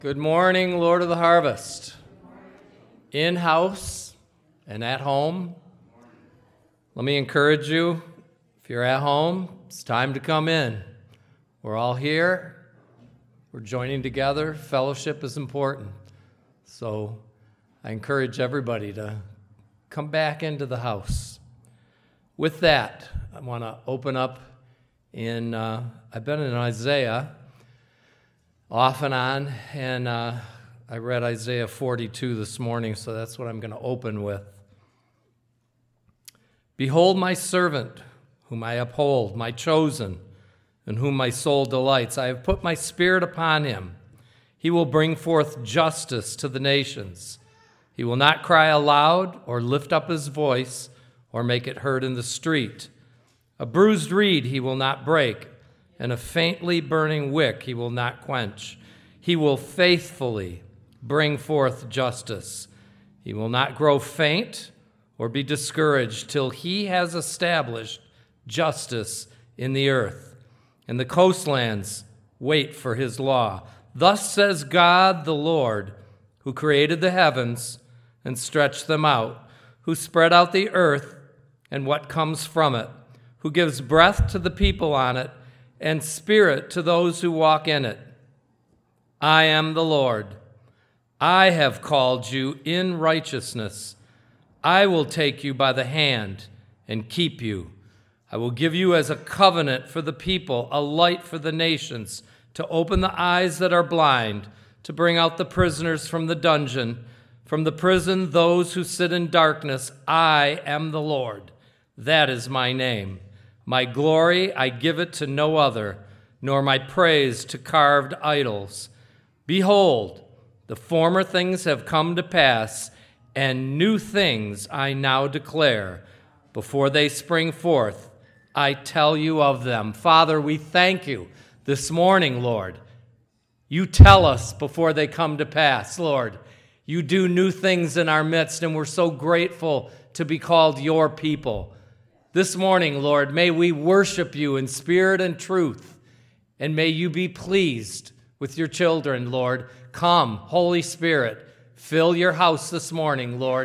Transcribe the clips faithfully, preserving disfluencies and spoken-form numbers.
Good morning, Lord of the Harvest. In-house and at home. Let me encourage you, if you're at home, it's time to come in. We're all here. We're joining together. Fellowship is important. So I encourage everybody to come back into the house. With that, I want to open up in, uh, I've been in Isaiah off and on, and uh, I read Isaiah forty-two this morning, so that's what I'm going to open with. Behold my servant, whom I uphold, my chosen, in whom my soul delights. I have put my spirit upon him. He will bring forth justice to the nations. He will not cry aloud or lift up his voice or make it heard in the street. A bruised reed he will not break, and a faintly burning wick he will not quench. He will faithfully bring forth justice. He will not grow faint or be discouraged till he has established justice in the earth. And the coastlands wait for his law. Thus says God the Lord, who created the heavens and stretched them out, who spread out the earth and what comes from it, who gives breath to the people on it, and spirit to those who walk in it. I am the Lord. I have called you in righteousness. I will take you by the hand and keep you. I will give you as a covenant for the people, a light for the nations, to open the eyes that are blind, to bring out the prisoners from the dungeon, from the prison those who sit in darkness. I am the Lord. That is my name. My glory I give it to no other, nor my praise to carved idols. Behold, the former things have come to pass, and new things I now declare. Before they spring forth, I tell you of them. Father, we thank you this morning, Lord. You tell us before they come to pass, Lord. You do new things in our midst, and we're so grateful to be called your people. This morning, Lord, may we worship you in spirit and truth, and may you be pleased with your children, Lord. Come, Holy Spirit, fill your house this morning, Lord.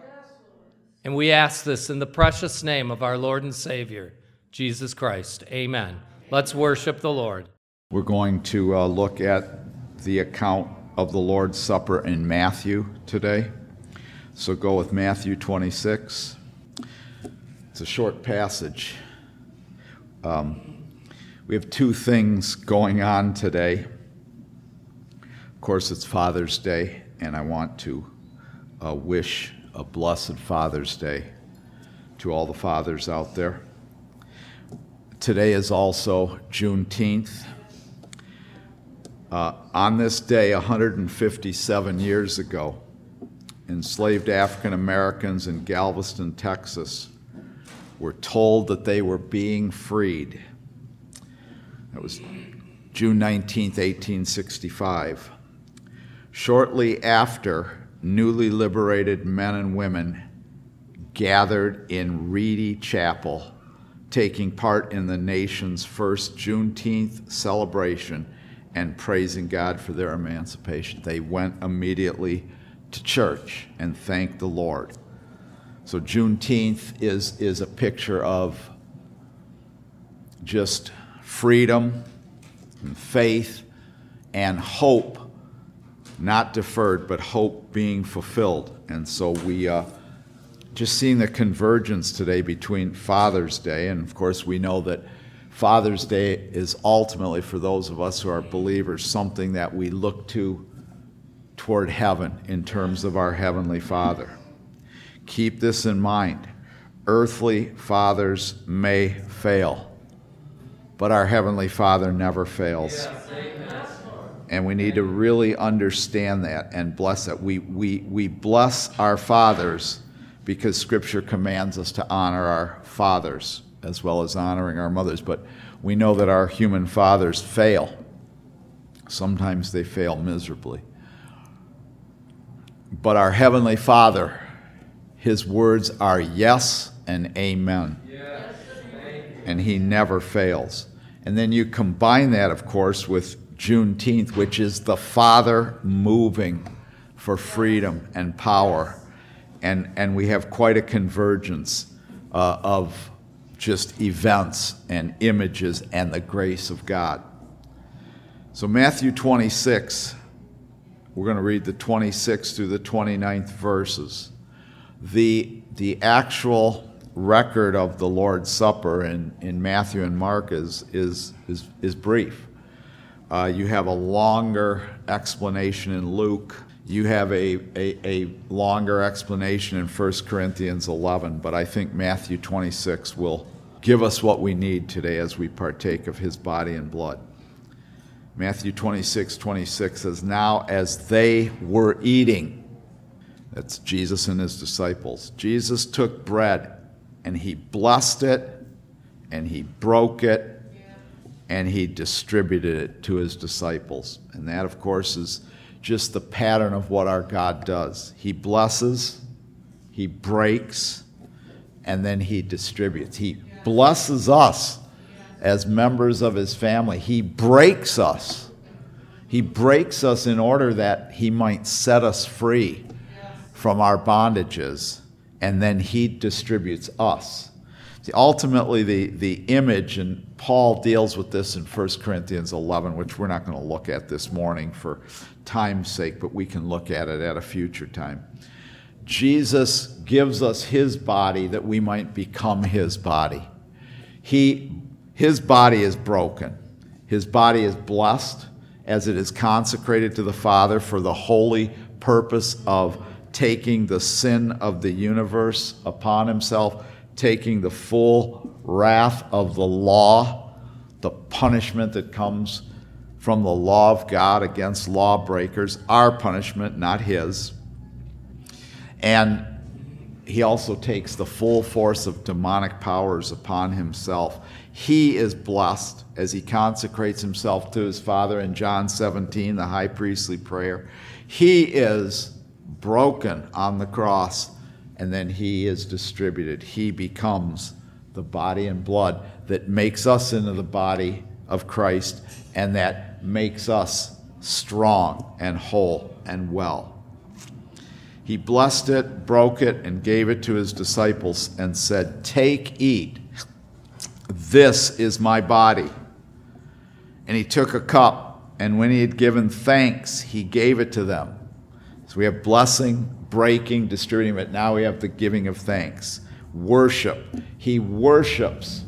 And we ask this in the precious name of our Lord and Savior, Jesus Christ. Amen. Let's worship the Lord. We're going to uh, look at the account of the Lord's Supper in Matthew today. So go with Matthew twenty-six. It's a short passage. Um, we have two things going on today. Of course, it's Father's Day, and I want to uh, wish a blessed Father's Day to all the fathers out there. Today is also Juneteenth. Uh, on this day, one hundred fifty-seven years ago, enslaved African Americans in Galveston, Texas, were told that they were being freed. That was June nineteenth, eighteen sixty-five. Shortly after, newly liberated men and women gathered in Reedy Chapel, taking part in the nation's first Juneteenth celebration and praising God for their emancipation. They went immediately to church and thanked the Lord. So Juneteenth is, is a picture of just freedom and faith and hope, not deferred, but hope being fulfilled. And so we uh, just seeing the convergence today between Father's Day, and of course we know that Father's Day is ultimately, for those of us who are believers, something that we look to toward heaven in terms of our Heavenly Father. Keep this in mind. Earthly fathers may fail, but our Heavenly Father never fails. Yes, amen. And we need to really understand that and bless that. We, we, we bless our fathers because Scripture commands us to honor our fathers as well as honoring our mothers. But we know that our human fathers fail. Sometimes they fail miserably. But our Heavenly Father, His words are yes and amen. Yes. And He never fails. And then you combine that, of course, with Juneteenth, which is the Father moving for freedom and power. And, and we have quite a convergence uh, of just events and images and the grace of God. So Matthew twenty-six, we're going to read the twenty-sixth through the twenty-ninth verses. The, the actual record of the Lord's Supper in, in Matthew and Mark is, is, is, is brief. Uh, you have a longer explanation in Luke. You have a, a, a longer explanation in First Corinthians eleven, but I think Matthew twenty-six will give us what we need today as we partake of his body and blood. Matthew twenty-six, twenty-six says, "Now as they were eating," that's Jesus and his disciples, "Jesus took bread, and he blessed it, and he broke it, and he distributed it to his disciples." And that, of course, is just the pattern of what our God does. He blesses, he breaks, and then he distributes. He blesses us as members of his family. He breaks us. He breaks us in order that he might set us free from our bondages, and then he distributes us. See, ultimately, the, the image, and Paul deals with this in First Corinthians eleven, which we're not going to look at this morning for time's sake, but we can look at it at a future time. Jesus gives us his body that we might become his body. He, his body is broken. His body is blessed as it is consecrated to the Father for the holy purpose of taking the sin of the universe upon himself, taking the full wrath of the law, the punishment that comes from the law of God against lawbreakers, our punishment, not his. And he also takes the full force of demonic powers upon himself. He is blessed as he consecrates himself to his Father in John seventeen, the high priestly prayer. He is broken on the cross, and then he is distributed. He becomes the body and blood that makes us into the body of Christ, and that makes us strong and whole and well. He blessed it, broke it, and gave it to his disciples and said, "Take, eat. This is my body." And he took a cup, and when he had given thanks, he gave it to them. So we have blessing, breaking, distributing, but now we have the giving of thanks. Worship. He worships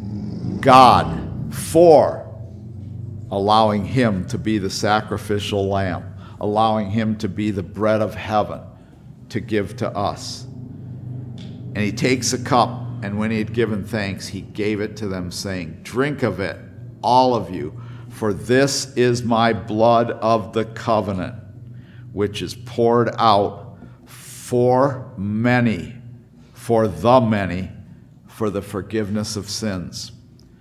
God for allowing him to be the sacrificial lamb, allowing him to be the bread of heaven to give to us. And he takes a cup, and when he had given thanks, he gave it to them, saying, "Drink of it, all of you, for this is my blood of the covenant, which is poured out for many, for the many, for the forgiveness of sins."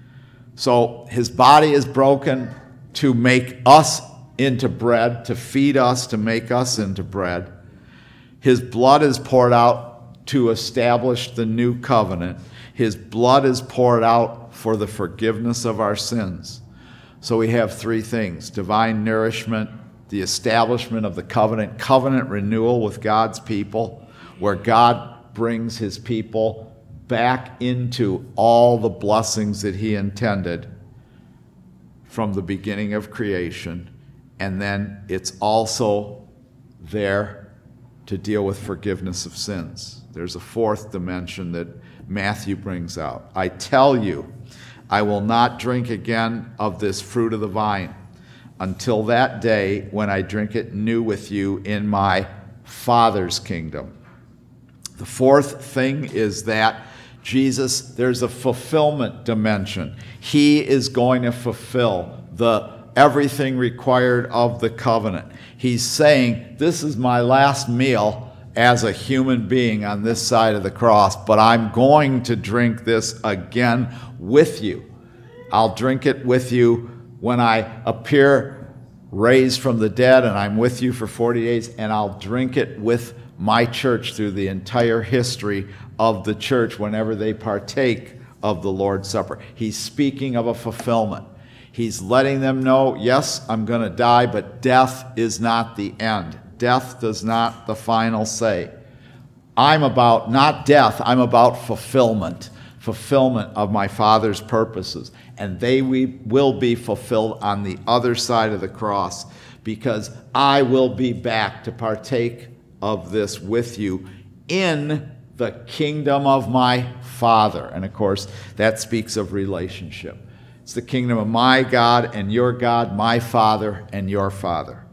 So his body is broken to make us into bread, to feed us, to make us into bread. His blood is poured out to establish the new covenant. His blood is poured out for the forgiveness of our sins. So we have three things: divine nourishment, the establishment of the covenant, covenant renewal with God's people, where God brings his people back into all the blessings that he intended from the beginning of creation. And then it's also there to deal with forgiveness of sins. There's a fourth dimension that Matthew brings out. "I tell you, I will not drink again of this fruit of the vine until that day when I drink it new with you in my Father's kingdom." The fourth thing is that Jesus, there's a fulfillment dimension. He is going to fulfill the everything required of the covenant. He's saying, this is my last meal as a human being on this side of the cross, but I'm going to drink this again with you. I'll drink it with you when I appear raised from the dead, and I'm with you for forty days, and I'll drink it with my church through the entire history of the church whenever they partake of the Lord's Supper. He's speaking of a fulfillment. He's letting them know, yes, I'm going to die, but death is not the end. Death does not the final say. I'm about, not death, I'm about fulfillment, fulfillment of my Father's purposes. And they we will be fulfilled on the other side of the cross, because I will be back to partake of this with you in the kingdom of my Father. And of course, that speaks of relationship. It's the kingdom of my God and your God, my Father and your Father.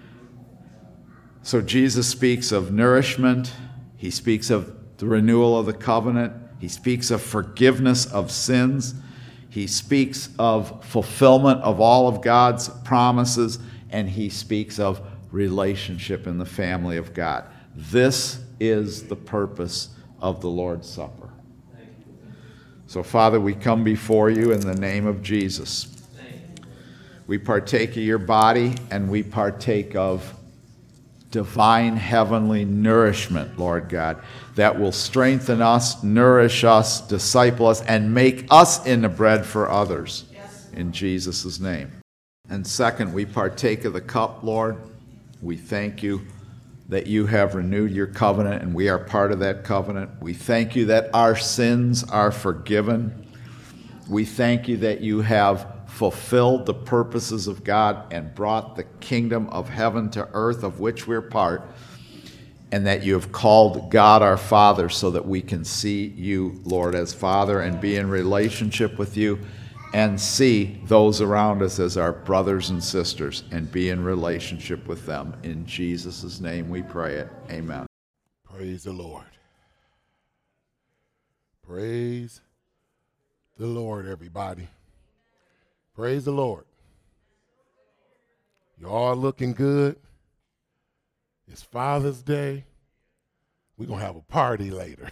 So Jesus speaks of nourishment. He speaks of the renewal of the covenant. He speaks of forgiveness of sins. He speaks of fulfillment of all of God's promises. And he speaks of relationship in the family of God. This is the purpose of the Lord's Supper. So, Father, we come before you in the name of Jesus. We partake of your body, and we partake of divine heavenly nourishment, Lord God, that will strengthen us, nourish us, disciple us, and make us into bread for others. In Jesus' name. And second, we partake of the cup, Lord. We thank you that you have renewed your covenant, and we are part of that covenant. We thank you that our sins are forgiven. We thank you that you have fulfilled the purposes of God and brought the kingdom of heaven to earth, of which we're part, and that you have called God our Father so that we can see you, Lord, as Father and be in relationship with you, and see those around us as our brothers and sisters and be in relationship with them. In Jesus' name we pray it. Amen. Praise the Lord. Praise the Lord, everybody. Praise the Lord. You all looking good. It's Father's Day. We're going to have a party later.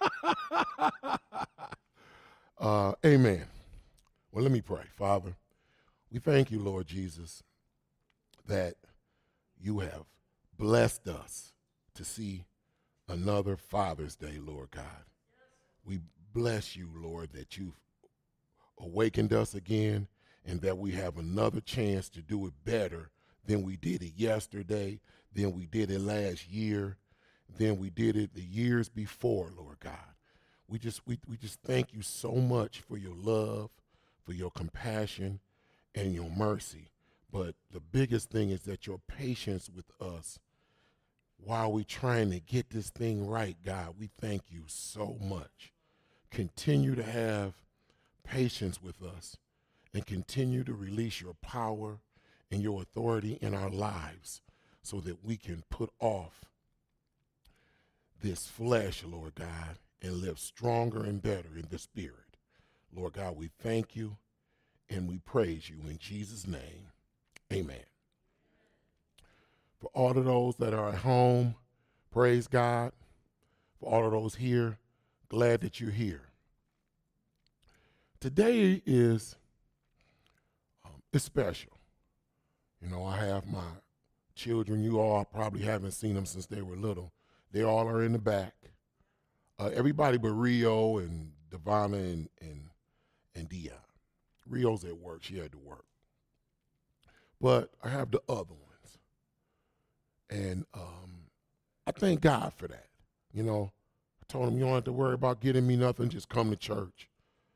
uh, amen. Well, let me pray. Father, we thank you, Lord Jesus, that you have blessed us to see another Father's Day, Lord God. We bless you, Lord, that you've awakened us again and that we have another chance to do it better than we did it yesterday, than we did it last year, than we did it the years before, Lord God. We just, we, we just thank you so much for your love, for your compassion and your mercy. But the biggest thing is that your patience with us while we're trying to get this thing right, God. We thank you so much. Continue to have patience with us and continue to release your power and your authority in our lives so that we can put off this flesh, Lord God, and live stronger and better in the Spirit. Lord God, we thank you and we praise you in Jesus' name. Amen. For all of those that are at home, praise God. For all of those here, glad that you're here. Today is um, it's special. You know, I have my children. You all probably haven't seen them since they were little. They all are in the back. Uh, everybody but Rio and Devonna and, and and Dion. Rio's at work. She had to work. But I have the other ones. And um, I thank God for that. You know, I told them, you don't have to worry about getting me nothing. Just come to church.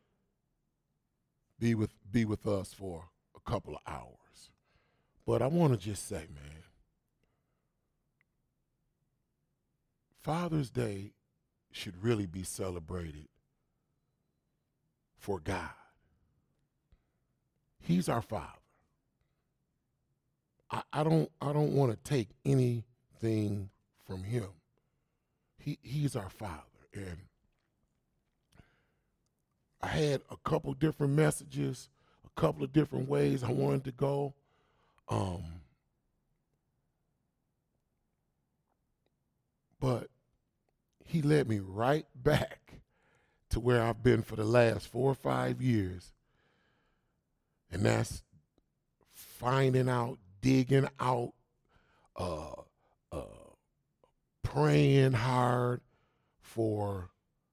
Be with, be with us for a couple of hours. But I want to just say, man, Father's Day should really be celebrated for God. He's our Father. I, I don't I don't want to take anything from him. He he's our Father. And I had a couple different messages, a couple of different ways I wanted to go. Um, but he led me right back to where I've been for the last four or five years. And that's finding out, digging out, uh, uh, praying hard for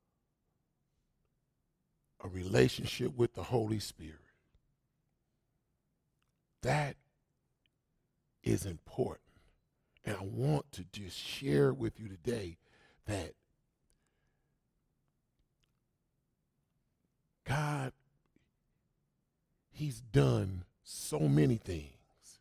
a relationship with the Holy Spirit. that is important. And I want to just share with you today that God, he's done so many things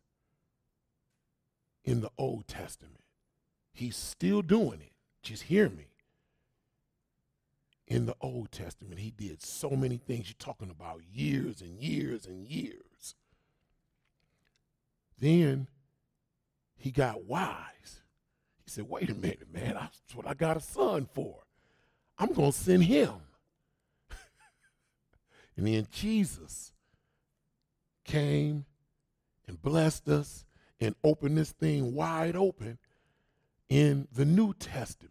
in the Old Testament. He's still doing it. Just hear me. In the Old Testament, he did so many things. You're talking about years and years and years. Then he got wise. He said, wait a minute, man, that's what I got a son for. I'm going to send him. And then Jesus came and blessed us and opened this thing wide open in the New Testament.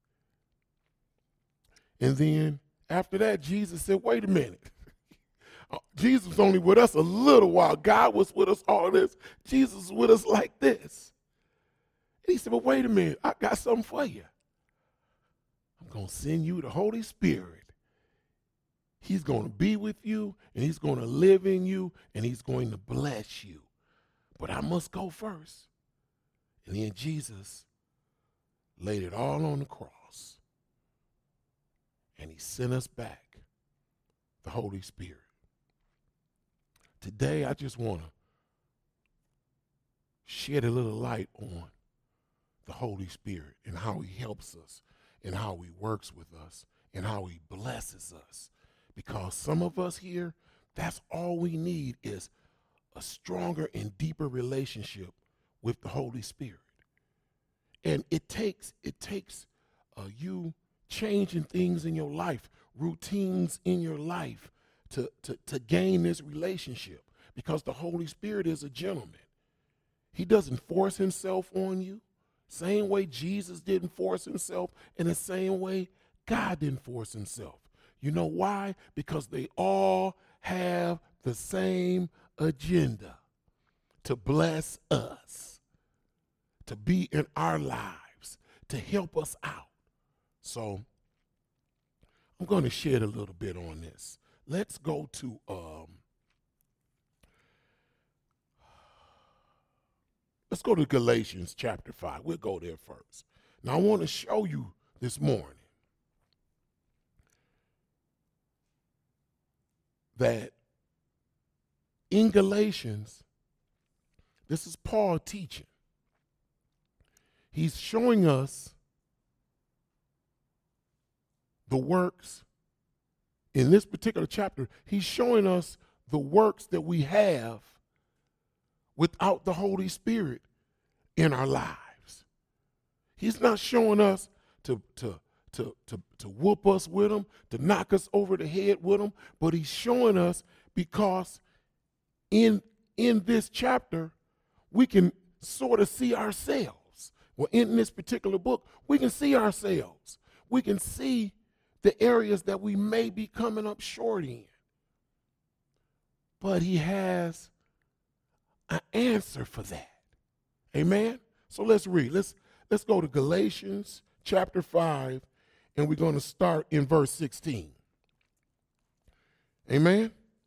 And then after that, Jesus said, wait a minute. Jesus was only with us a little while. God was with us all this. Jesus was with us like this. And he said, but wait a minute, I got something for you. I'm going to send you the Holy Spirit. He's going to be with you, and he's going to live in you, and he's going to bless you. But I must go first. And then Jesus laid it all on the cross. And he sent us back the Holy Spirit. Today, I just want to shed a little light on the Holy Spirit and how he helps us and how he works with us and how he blesses us. Because some of us here, that's all we need is a stronger and deeper relationship with the Holy Spirit. And it takes, it takes uh, you changing things in your life, routines in your life to, to, to gain this relationship, because the Holy Spirit is a gentleman. He doesn't force himself on you. Same way Jesus didn't force himself, in the same way God didn't force himself. You know why? Because they all have the same agenda: to bless us, to be in our lives, to help us out. So I'm going to shed a little bit on this. Let's go to um, let's go to Galatians chapter five. We'll go there first. Now I want to show you this morning that in Galatians, this is Paul teaching. He's showing us the works. In this particular chapter, he's showing us the works that we have without the Holy Spirit in our lives. He's not showing us to, to, to, to, to whoop us with them, to knock us over the head with them, but he's showing us because in, in this chapter, we can sort of see ourselves. Well, in this particular book, we can see ourselves. We can see the areas that we may be coming up short in. But he has an answer for that. Amen? So let's read. Let's, let's go to Galatians chapter five, and we're going to start in verse sixteen. Amen?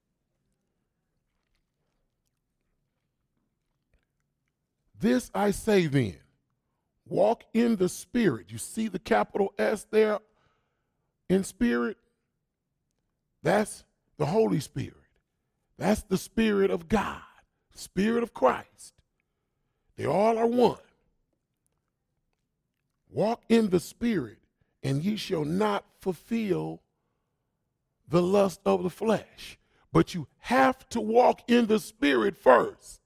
This I say then, walk in the Spirit. You see the capital S there? In spirit, that's the Holy Spirit. That's the Spirit of God, Spirit of Christ. They all are one. Walk in the Spirit, and ye shall not fulfill the lust of the flesh. But you have to walk in the Spirit first.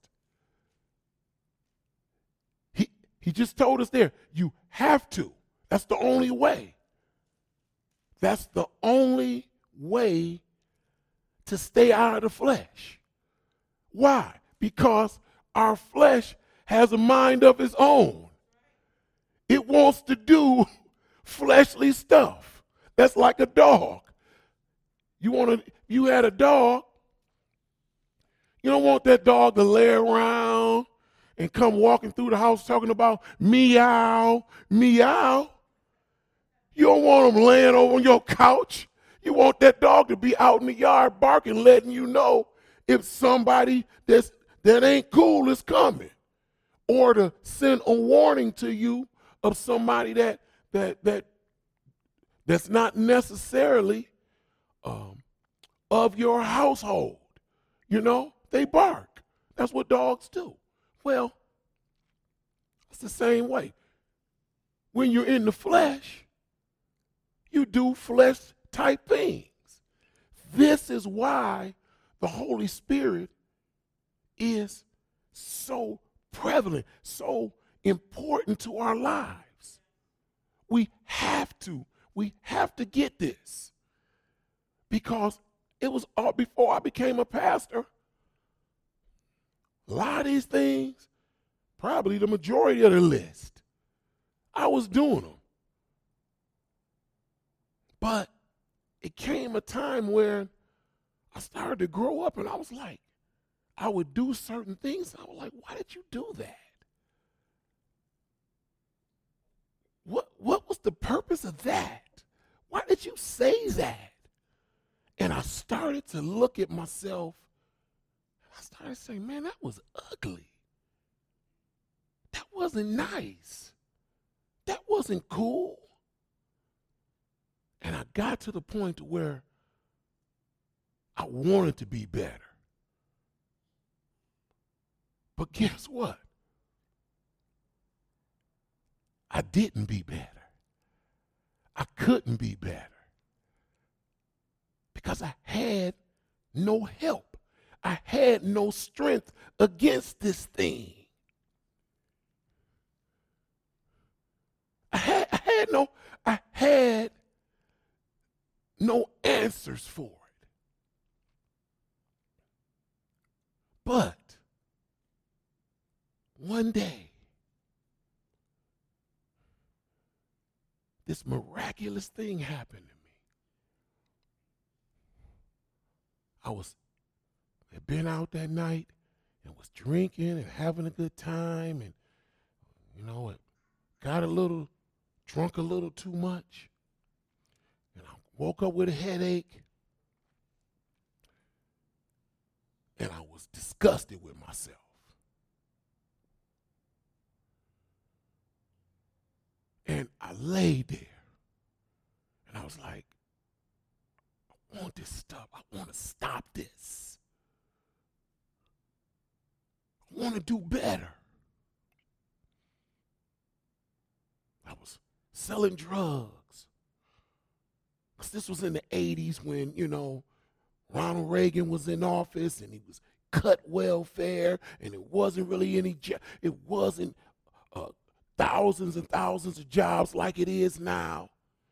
He, he just told us there, you have to. That's the only way. That's the only way to stay out of the flesh. Why? Because our flesh has a mind of its own. It wants to do fleshly stuff. That's like a dog. You want to, you had a dog, you don't want that dog to lay around and come walking through the house talking about meow, meow. You don't want them laying over on your couch. You want that dog to be out in the yard barking, letting you know if somebody that's that ain't cool is coming, or to send a warning to you of somebody that that that that's not necessarily um, of your household. You know, they bark. That's what dogs do. Well, it's the same way. When you're in the flesh, you do flesh type things. This is why the Holy Spirit is so prevalent, so important to our lives. We have to, we have to get this. Because it was all before I became a pastor. A lot of these things, probably the majority of the list, I was doing them. But it came a time where I started to grow up and I was like, I would do certain things. I was like, why did you do that? What, what was the purpose of that? Why did you say that? And I started to look at myself. I started saying, man, that was ugly. That wasn't nice. That wasn't cool. And I got to the point to where I wanted to be better. But guess what? I didn't be better. I couldn't be better. Because I had no help. I had no strength against this thing. I had, I had no, I had no answers for it. But one day, this miraculous thing happened to me. I was had been out that night and was drinking and having a good time, and you know, it got a little drunk a little too much. And I woke up with a headache. And I was disgusted with myself. And I laid there. And I was like, I want this stuff. I want to stop this. I want to do better. I was selling drugs. Because this was in the eighties when, you know, Ronald Reagan was in office and he was cut welfare and it wasn't really any, jo- it wasn't uh, thousands and thousands of jobs like it is now.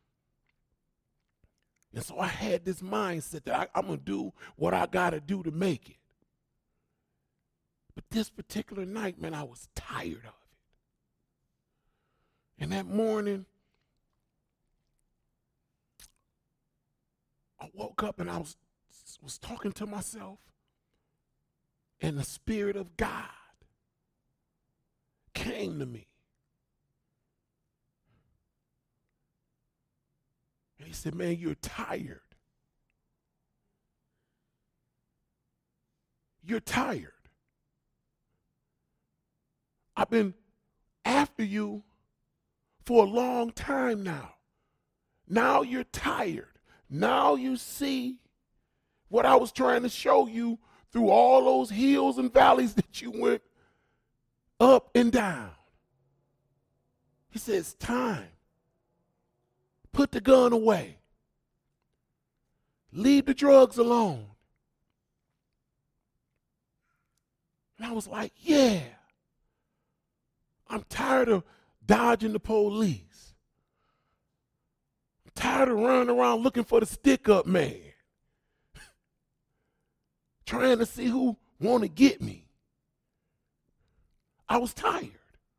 And so I had this mindset that I, I'm going to do what I got to do to make it. But this particular night, man, I was tired of it. And that morning, I woke up and I was, was talking to myself, and the Spirit of God came to me. And he said, man, you're tired. You're tired. I've been after you for a long time now. Now you're tired. Now you see what I was trying to show you through all those hills and valleys that you went up and down. He said, it's time. Put the gun away. Leave the drugs alone. And I was like, yeah. I'm tired of dodging the police. I'm tired of running around looking for the stick-up man. Trying to see who want to get me. I was tired.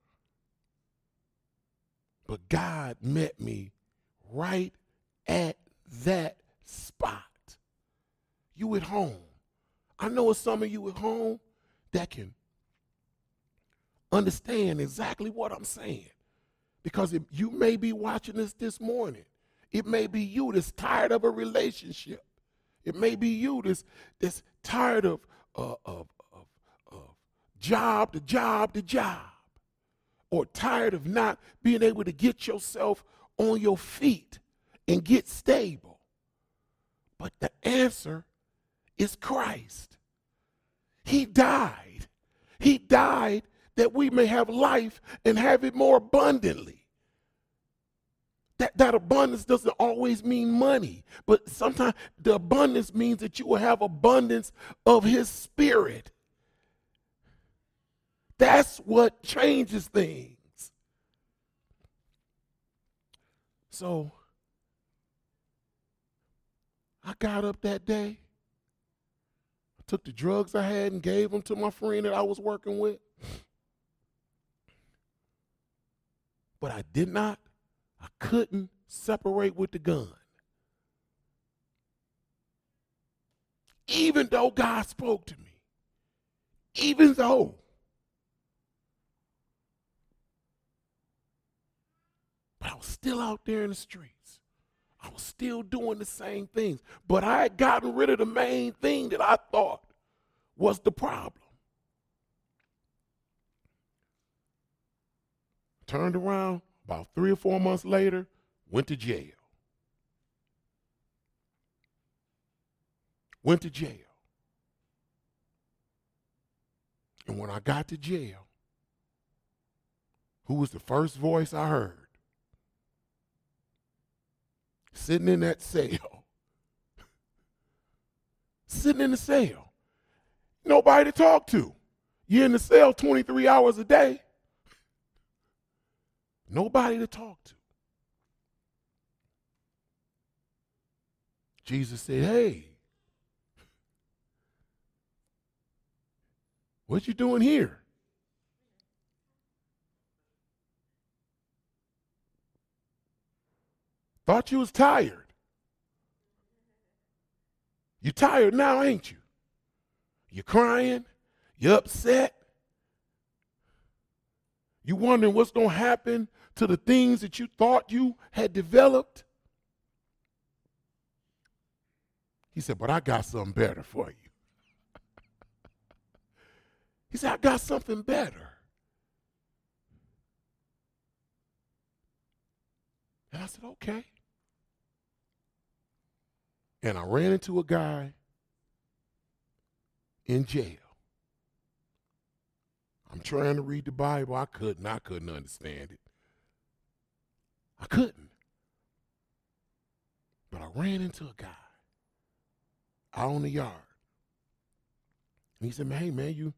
But God met me right at that spot. You at home. I know it's some of you at home that can understand exactly what I'm saying. Because if you may be watching this this morning. It may be you that's tired of a relationship. It may be you that's, that's tired of, uh, of, of, of job to job to job, or tired of not being able to get yourself on your feet and get stable. But the answer is Christ. He died. He died that we may have life and have it more abundantly. That, that abundance doesn't always mean money, but sometimes the abundance means that you will have abundance of his spirit. That's what changes things. So I got up that day, I took the drugs I had and gave them to my friend that I was working with. But I did not, I couldn't separate with the gun. Even though God spoke to me, even though but I was still out there in the streets. I was still doing the same things. But I had gotten rid of the main thing that I thought was the problem. Turned around about three or four months later, went to jail. Went to jail. And when I got to jail, who was the first voice I heard? Sitting in that cell. Sitting in the cell. Nobody to talk to. You're in the cell twenty-three hours a day. Nobody to talk to. Jesus said, hey, what you doing here? Thought you was tired. You tired now, ain't you? You crying? You upset? You wondering what's going to happen to the things that you thought you had developed? He said, but I got something better for you. He said, I got something better. And I said, okay. And I ran into a guy in jail. I'm trying to read the Bible. I couldn't. I couldn't understand it. I couldn't. But I ran into a guy out on the yard. And he said, man, hey, man, you,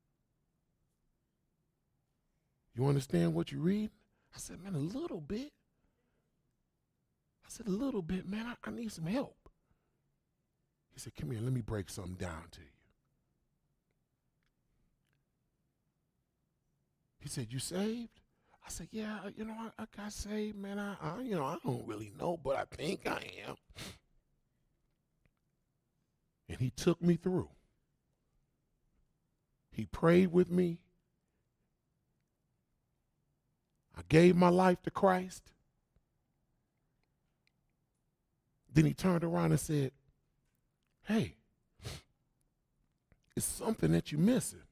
you understand what you read? I said, man, a little bit. I said, a little bit, man, I, I need some help. He said, come here, let me break something down to you. He said, you saved? I said, yeah, you know, I, I got saved, man. I, I, you know, I don't really know, but I think I am. And he took me through. He prayed with me. I gave my life to Christ. Then he turned around and said, hey, it's something that you're missing.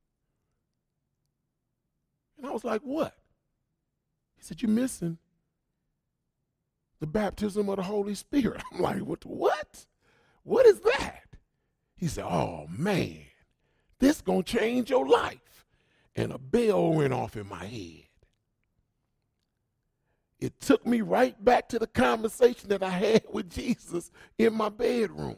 And I was like, what? He said, you're missing the baptism of the Holy Spirit. I'm like, what? What? What is that? He said, oh, man, this is going to change your life. And a bell went off in my head. It took me right back to the conversation that I had with Jesus in my bedroom.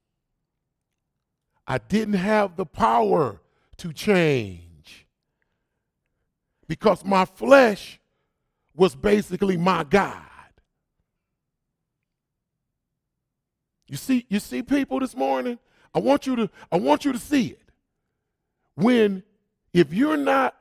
I didn't have the power to change because my flesh was basically my God. You see, you see people this morning? I want you to, I want you to see it. When, if you're not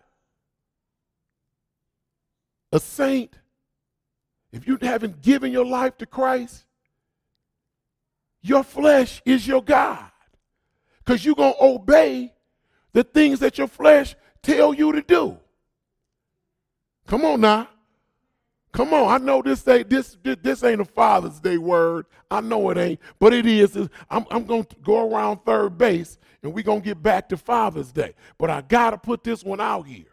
a saint, if you haven't given your life to Christ, your flesh is your God. Because you're going to obey the things that your flesh tell you to do. Come on now. Come on, I know this ain't this this, this ain't a Father's Day word. I know it ain't, but it is. I'm, I'm going to go around third base, and we're going to get back to Father's Day. But I got to put this one out here.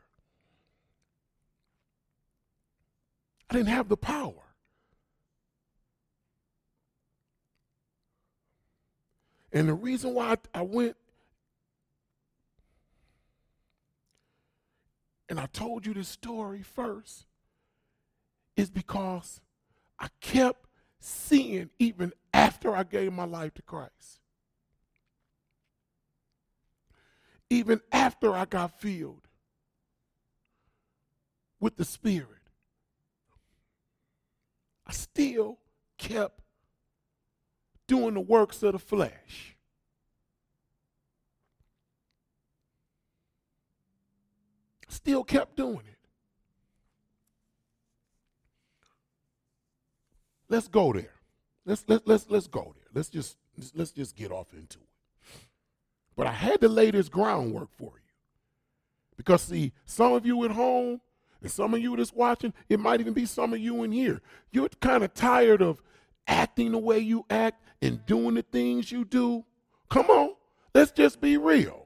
I didn't have the power. And the reason why I went and I told you this story first is because I kept seeing, even after I gave my life to Christ, even after I got filled with the Spirit, I still kept doing the works of the flesh. Still kept doing it. Let's go there. Let's let, let's let's go there. Let's just let's just get off into it. But I had to lay this groundwork for you. Because see, some of you at home and some of you that's watching, it might even be some of you in here. You're kind of tired of acting the way you act and doing the things you do. Come on, let's just be real.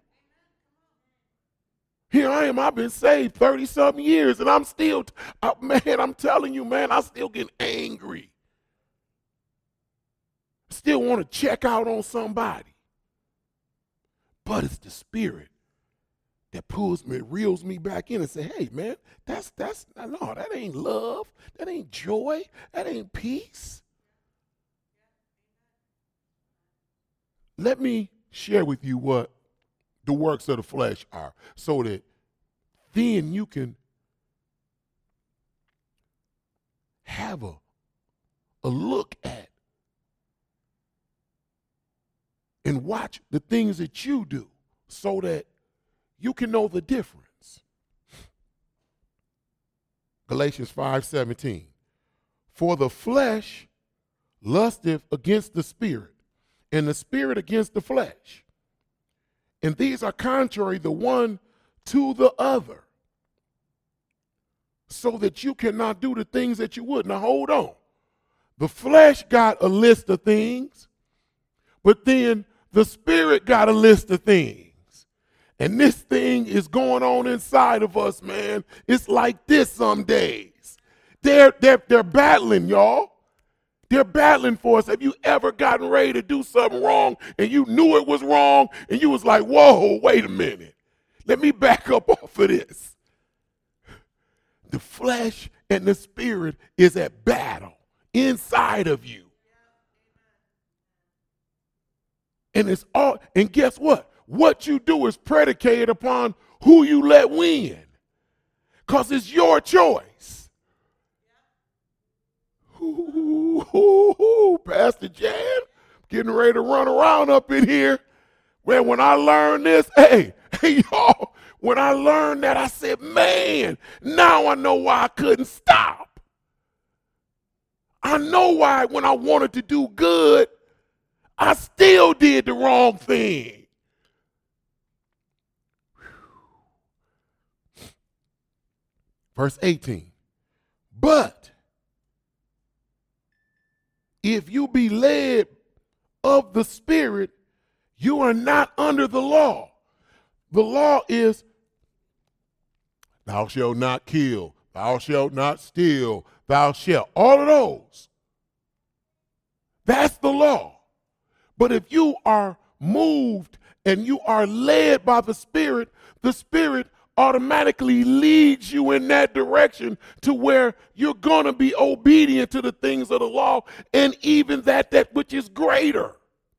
Here I am, I've been saved thirty-something years, and I'm still, uh, man, I'm telling you, man, I still get angry. Still want to check out on somebody. But it's the Spirit that pulls me, reels me back in and say, hey, man, that's, that's, no, that ain't love. That ain't joy. That ain't peace. Let me share with you what the works of the flesh are, so that then you can have a, a look at and watch the things that you do, so that you can know the difference. Galatians five seventeen. For the flesh lusteth against the spirit, and the spirit against the flesh. And these are contrary the one to the other, so that you cannot do the things that you would. Now hold on. The flesh got a list of things, but then the spirit got a list of things. And this thing is going on inside of us, man. It's like this some days. They're, they're, they're battling, y'all. They're battling for us. Have you ever gotten ready to do something wrong and you knew it was wrong and you was like, whoa, wait a minute. Let me back up off of this. The flesh and the spirit is at battle inside of you. And it's all, and guess what? What you do is predicated upon who you let win. Because it's your choice. Ooh, ooh, ooh, Pastor Jan, getting ready to run around up in here. Well, when I learned this, hey, hey, y'all, when I learned that, I said, man, now I know why I couldn't stop. I know why when I wanted to do good, I still did the wrong thing. Verse eighteen, but if you be led of the Spirit, you are not under the law. The law is, thou shalt not kill, thou shalt not steal, thou shalt, all of those. That's the law. But if you are moved and you are led by the Spirit, the Spirit automatically leads you in that direction to where you're going to be obedient to the things of the law, and even that that which is greater.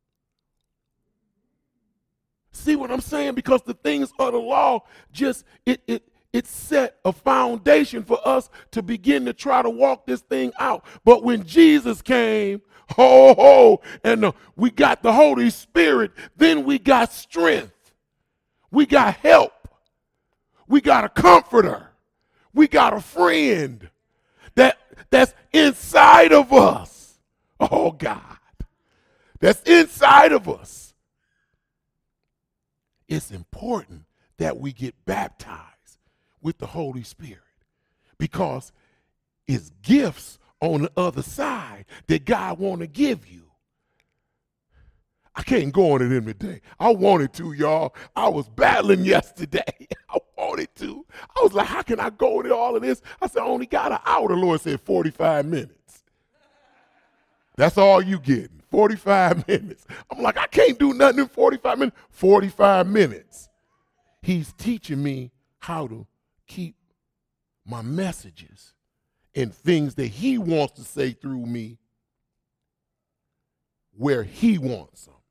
See what I'm saying? Because the things of the law just, it it it set a foundation for us to begin to try to walk this thing out. But when Jesus came, ho, ho, and uh, we got the Holy Spirit, then we got strength. We got help. We got a comforter. We got a friend that that's inside of us. Oh, God. That's inside of us. It's important that we get baptized with the Holy Spirit, because is gifts on the other side that God want to give you. I can't go on it in today. I wanted to, y'all. I was battling yesterday. I wanted to. I was like, how can I go into all of this? I said, I only got an hour. The Lord said forty-five minutes. That's all you getting, forty-five minutes. I'm like, I can't do nothing in forty-five minutes. forty-five minutes. He's teaching me how to keep my messages and things that he wants to say through me where he wants them.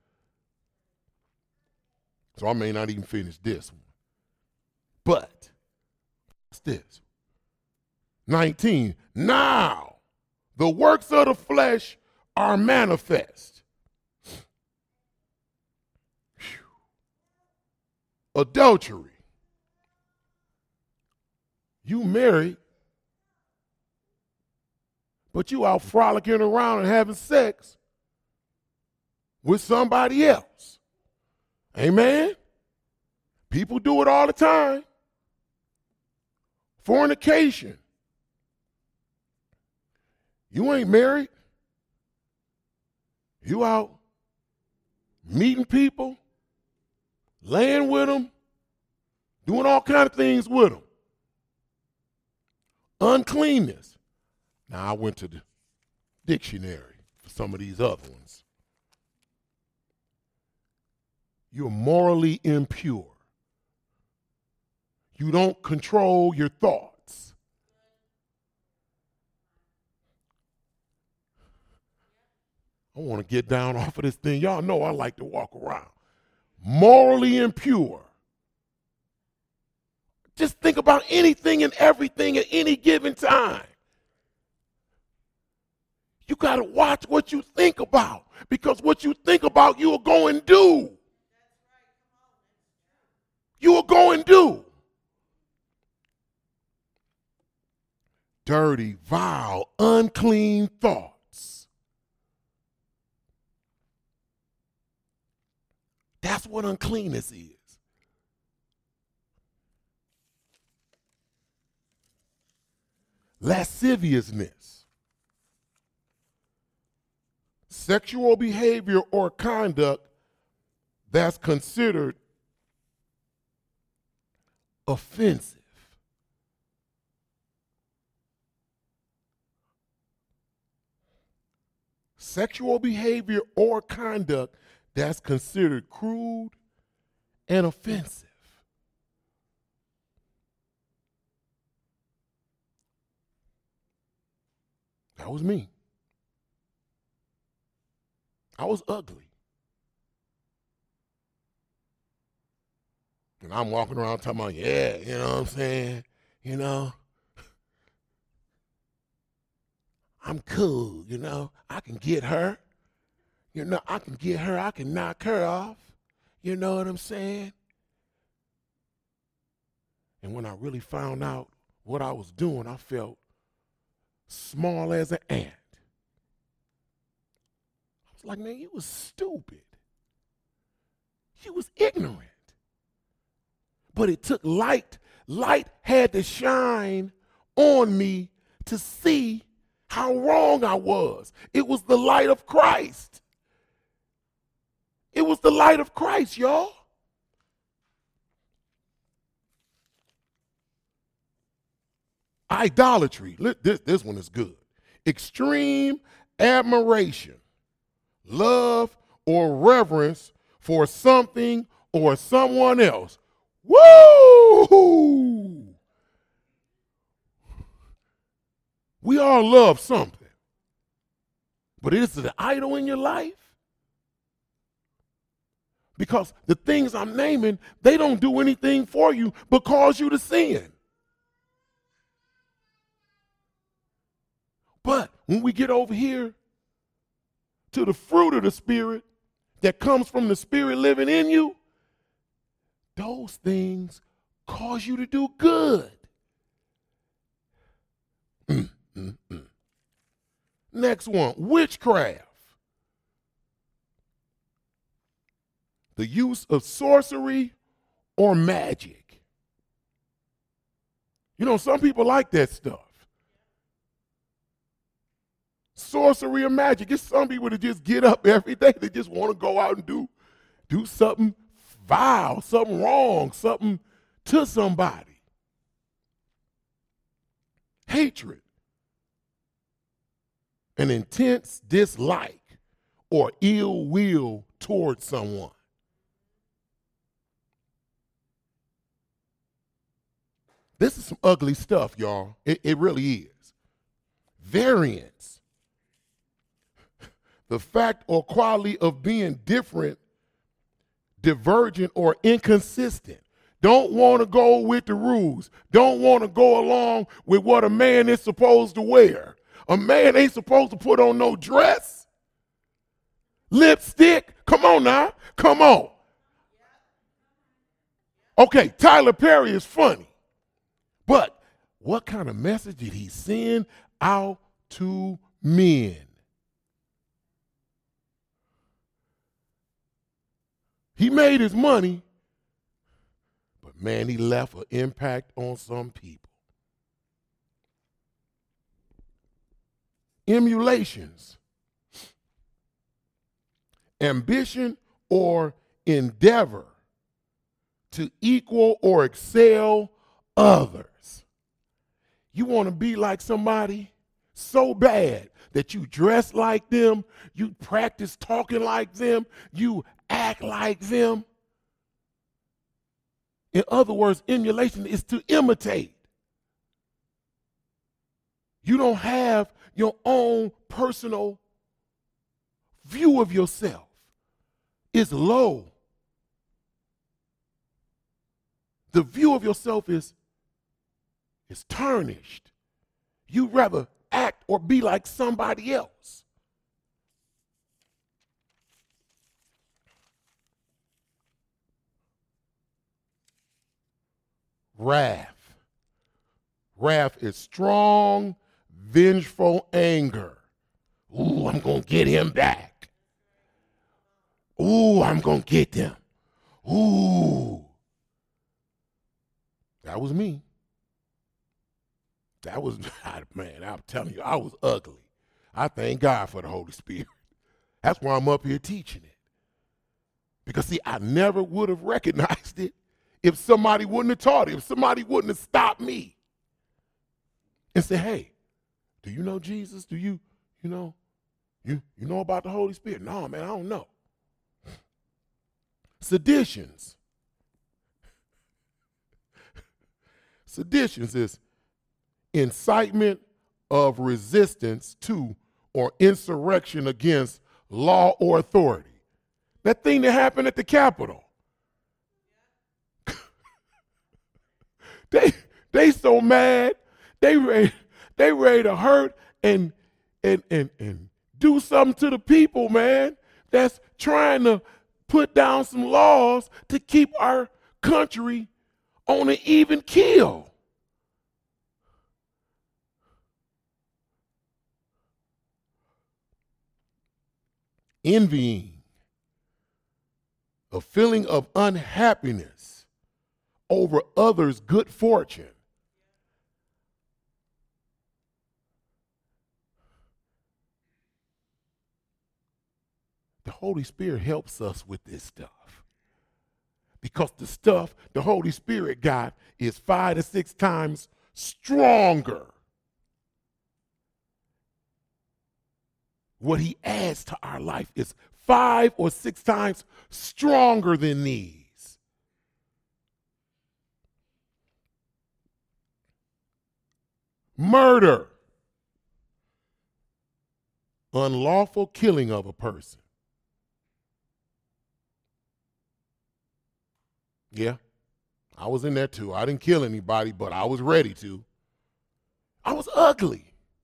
So I may not even finish this one. But what's this? nineteen. Now the works of the flesh are manifest. Whew. Adultery. You married, but you out frolicking around and having sex with somebody else. Amen? People do it all the time. Fornication. You ain't married. You out meeting people, laying with them, doing all kind of things with them. Uncleanness. Now I went to the dictionary for some of these other ones. You're morally impure. You don't control your thoughts. I want to get down off of this thing. Y'all know I like to walk around. Morally impure. Just think about anything and everything at any given time. You got to watch what you think about, because what you think about, you will go and do. You will go and do. Dirty, vile, unclean thoughts. That's what uncleanness is. Lasciviousness. Sexual behavior or conduct that's considered offensive. Sexual behavior or conduct that's considered crude and offensive. That was me. I was ugly. And I'm walking around talking about, yeah, you know what I'm saying? You know, I'm cool, you know. I can get her. You know, I can get her. I can knock her off. You know what I'm saying? And when I really found out what I was doing, I felt small as an ant. I was like, man, you was stupid. You was ignorant. But it took light. Light had to shine on me to see how wrong I was. It was the light of Christ. It was the light of Christ, y'all. Idolatry. This, this one is good. Extreme admiration, love, or reverence for something or someone else. Woo! We all love something. But is it an idol in your life? Because the things I'm naming, they don't do anything for you but cause you to sin. But when we get over here to the fruit of the Spirit that comes from the Spirit living in you, those things cause you to do good. Mm, mm, mm. Next one, witchcraft. The use of sorcery or magic. You know, some people like that stuff. sorcery or magic. It's some people that just get up every day. They just want to go out and do, do something vile, something wrong, something to somebody. Hatred, an intense dislike or ill will towards someone. This is some ugly stuff, y'all. It, it really is. Variance, the fact or quality of being different, divergent, or inconsistent. Don't want to go with the rules. Don't want to go along with what a man is supposed to wear. A man ain't supposed to put on no dress, lipstick. Come on now. Come on. Okay, Tyler Perry is funny. But what kind of message did he send out to men? He made his money, but man, he left an impact on some people. Emulations, ambition or endeavor to equal or excel others. You want to be like somebody so bad that you dress like them, you practice talking like them, you act like them. In other words, emulation is to imitate. You don't have your own personal view of yourself. It's low. The view of yourself is is tarnished. You'd rather act or be like somebody else. Wrath. Wrath is strong, vengeful anger. Ooh, I'm going to get him back. Ooh, I'm going to get them. Ooh. That was me. That was, man, I'm telling you, I was ugly. I thank God for the Holy Spirit. That's why I'm up here teaching it. Because, see, I never would have recognized it if somebody wouldn't have taught it, if somebody wouldn't have stopped me and said, hey, do you know Jesus? Do you, you know, you, you know about the Holy Spirit? No, man, I don't know. Seditions. Seditions is incitement of resistance to or insurrection against law or authority. That thing that happened at the Capitol. they they so mad, they ready, they ready to hurt and and and and do something to the people, man, that's trying to put down some laws to keep our country on an even keel. Envying, a feeling of unhappiness over others' good fortune. The Holy Spirit helps us with this stuff. Because the stuff the Holy Spirit got is five to six times stronger. What he adds to our life is five or six times stronger than these. Murder, unlawful killing of a person. Yeah, I was in there too. I didn't kill anybody, but I was ready to. I was ugly.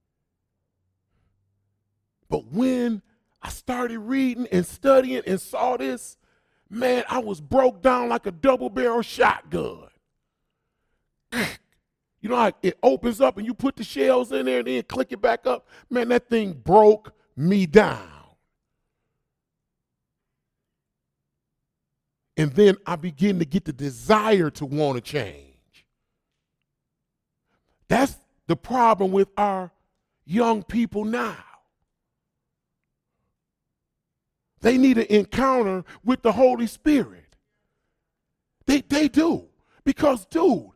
But when I started reading and studying and saw this, man, I was broke down like a double-barrel shotgun. You know how it opens up and you put the shells in there and then click it back up? Man, that thing broke me down. And then I begin to get the desire to want to change. That's the problem with our young people now. They need an encounter with the Holy Spirit. They, they do. Because, dude,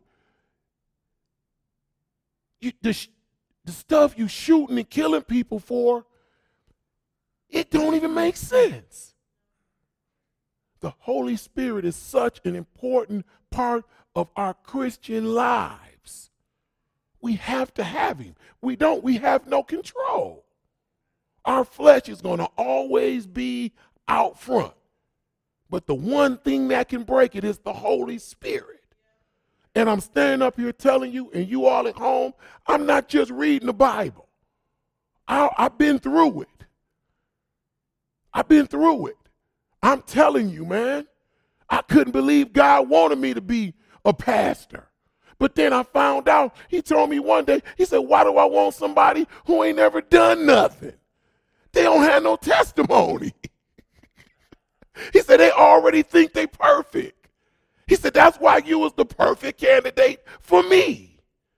you, the, the stuff you shooting and killing people for, it don't even make sense. The Holy Spirit is such an important part of our Christian lives. We have to have him. We don't, we have no control. Our flesh is going to always be out front. But the one thing that can break it is the Holy Spirit. And I'm standing up here telling you, and you all at home, I'm not just reading the Bible. I, I've been through it. I've been through it. I'm telling you, man, I couldn't believe God wanted me to be a pastor. But then I found out, he told me one day, he said, why do I want somebody who ain't never done nothing? They don't have no testimony. He said, they already think they perfect. He said, that's why you was the perfect candidate for me.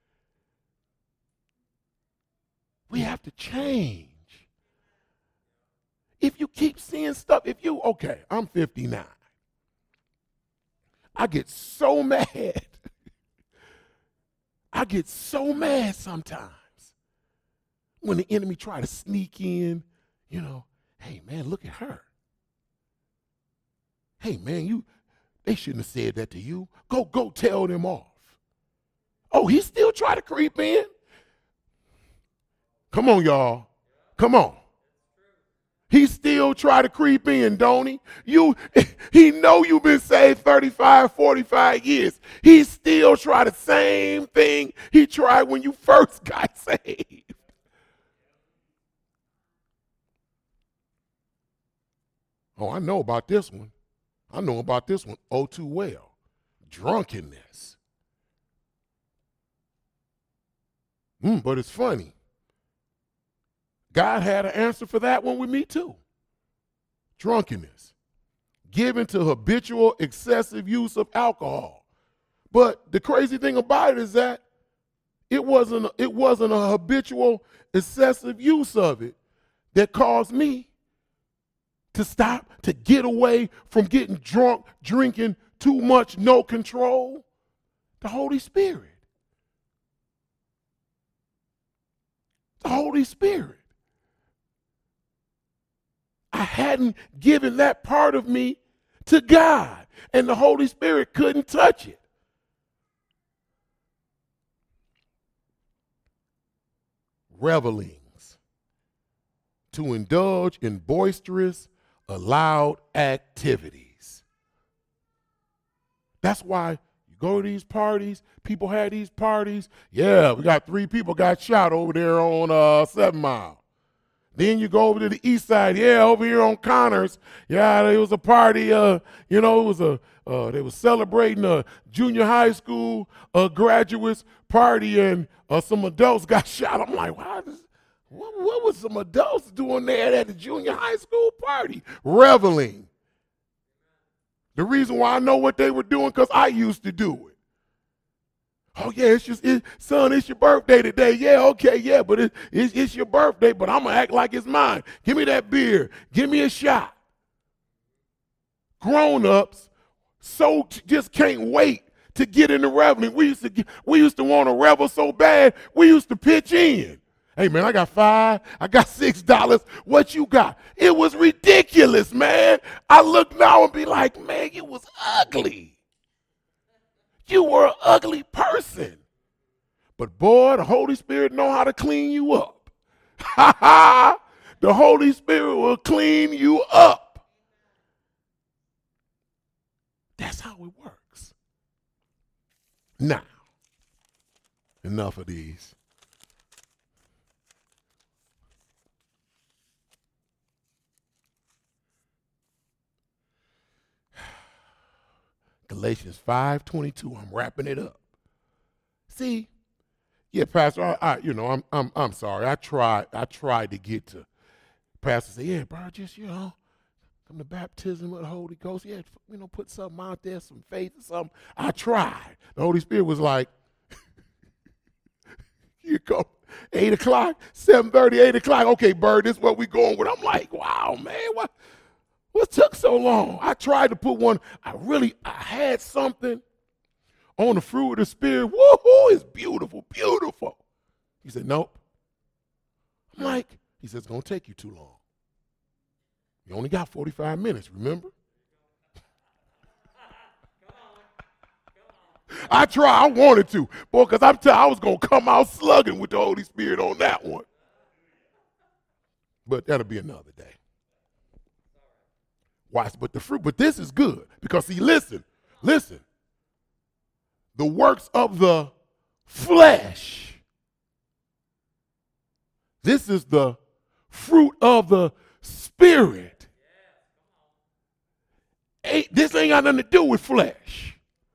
We have to change. If you keep seeing stuff, if you, okay, I'm fifty-nine. I get so mad. I get so mad sometimes when the enemy try to sneak in, you know, hey, man, look at her. Hey, man, you, they shouldn't have said that to you. Go, go tell them off. Oh, he still try to creep in? Come on, y'all. Come on. He still try to creep in, don't he? You, he know you've been saved thirty-five, forty-five years. He still try the same thing he tried when you first got saved. Oh, I know about this one. I know about this one oh too well. Drunkenness. Mm, but it's funny. God had an answer for that one with me too. Drunkenness. Given to habitual excessive use of alcohol. But the crazy thing about it is that it wasn't, it wasn't a habitual excessive use of it that caused me to stop, to get away from getting drunk, drinking too much, no control. The Holy Spirit. The Holy Spirit. I hadn't given that part of me to God, and the Holy Spirit couldn't touch it. Revelings. To indulge in boisterous, allowed activities. That's why you go to these parties, people have these parties. Yeah, we got three people got shot over there on uh, Seven Mile. Then you go over to the east side. Yeah, over here on Connors. Yeah, there was a party. Uh, you know, it was a uh, they were celebrating a junior high school uh, graduates party, and uh, some adults got shot. I'm like, wow, this, what, what was some adults doing there at the junior high school party? Reveling. The reason why I know what they were doing, because I used to do it. Oh, yeah, it's just, it, son, it's your birthday today. Yeah, okay, yeah, but it, it's, it's your birthday, but I'm going to act like it's mine. Give me that beer. Give me a shot. Grown-ups so just can't wait to get in the reveling. We used to get, we used to want to revel so bad, we used to pitch in. Hey, man, I got five. I got six dollars. What you got? It was ridiculous, man. I look now and be like, man, you was ugly. You were an ugly person. But boy, the Holy Spirit know how to clean you up. Ha ha! The Holy Spirit will clean you up. That's how it works. Now, enough of these. Galatians five twenty-two. I'm wrapping it up. See, yeah, Pastor, I, I, you know, I'm, I'm, I'm sorry. I tried, I tried to get to. Pastor say, yeah, bro, just you know, come to baptism of the Holy Ghost. Yeah, you know, put something out there, some faith or something. I tried. The Holy Spirit was like, you go, eight o'clock, seven thirty, eight o'clock. Okay, Bird, this is what we going with. I'm like, wow, man, what? What took so long? I tried to put one. I really, I had something on the fruit of the Spirit. Woo-hoo, it's beautiful, beautiful. He said, nope. I'm like, he said, it's going to take you too long. You only got forty-five minutes, remember? I tried, I wanted to. Boy, because I'm telling you, I was going to come out slugging with the Holy Spirit on that one. But that'll be another day. Watch, but the fruit, but this is good. Because see, listen, listen. The works of the flesh. This is the fruit of the Spirit. Ain't, this ain't got nothing to do with flesh.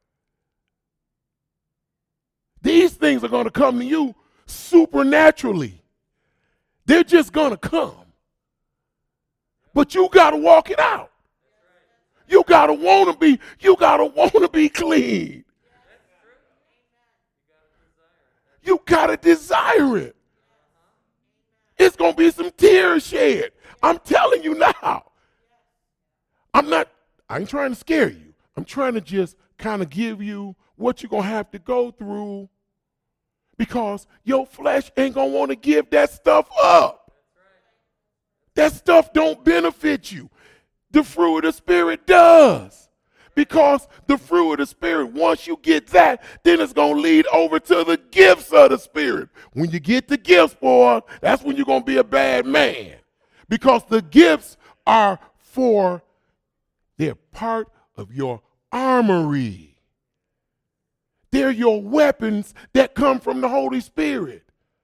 These things are going to come to you supernaturally. They're just going to come. But you got to walk it out. You got to want to be, you got to want to be clean. You got to desire it. It's going to be some tears shed. I'm telling you now. I'm not, I ain't trying to scare you. I'm trying to just kind of give you what you're going to have to go through, because your flesh ain't going to want to give that stuff up. That stuff don't benefit you. The fruit of the Spirit does. Because the fruit of the Spirit, once you get that, then it's going to lead over to the gifts of the Spirit. When you get the gifts, boy, that's when you're going to be a bad man. Because the gifts are for, they're part of your armory. They're your weapons that come from the Holy Spirit.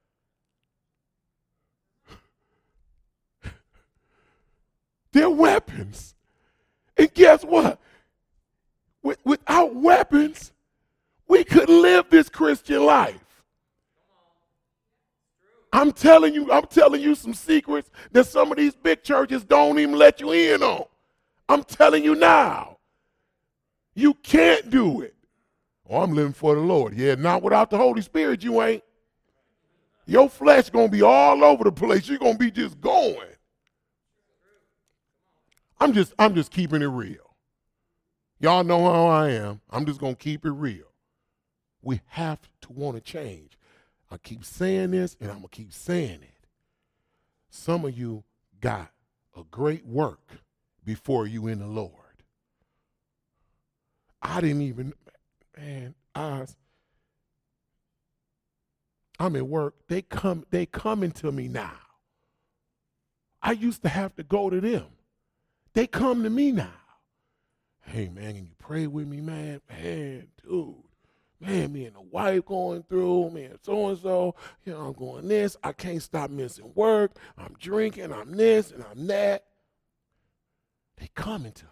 They're weapons. And guess what? With, without weapons, we couldn't live this Christian life. I'm telling you, I'm telling you some secrets that some of these big churches don't even let you in on. I'm telling you now. You can't do it. Oh, I'm living for the Lord. Yeah, not without the Holy Spirit, you ain't. Your flesh going to be all over the place. You're going to be just going. I'm just, I'm just keeping it real. Y'all know how I am. I'm just going to keep it real. We have to want to change. I keep saying this, and I'm going to keep saying it. Some of you got a great work before you in the Lord. I didn't even, man, I, I'm at work. They come, they coming to me now. I used to have to go to them. They come to me now. Hey, man, can you pray with me, man? Man, dude. Man, me and the wife going through, man, so-and-so. You know, I'm going this. I can't stop missing work. I'm drinking. I'm this and I'm that. They coming to me.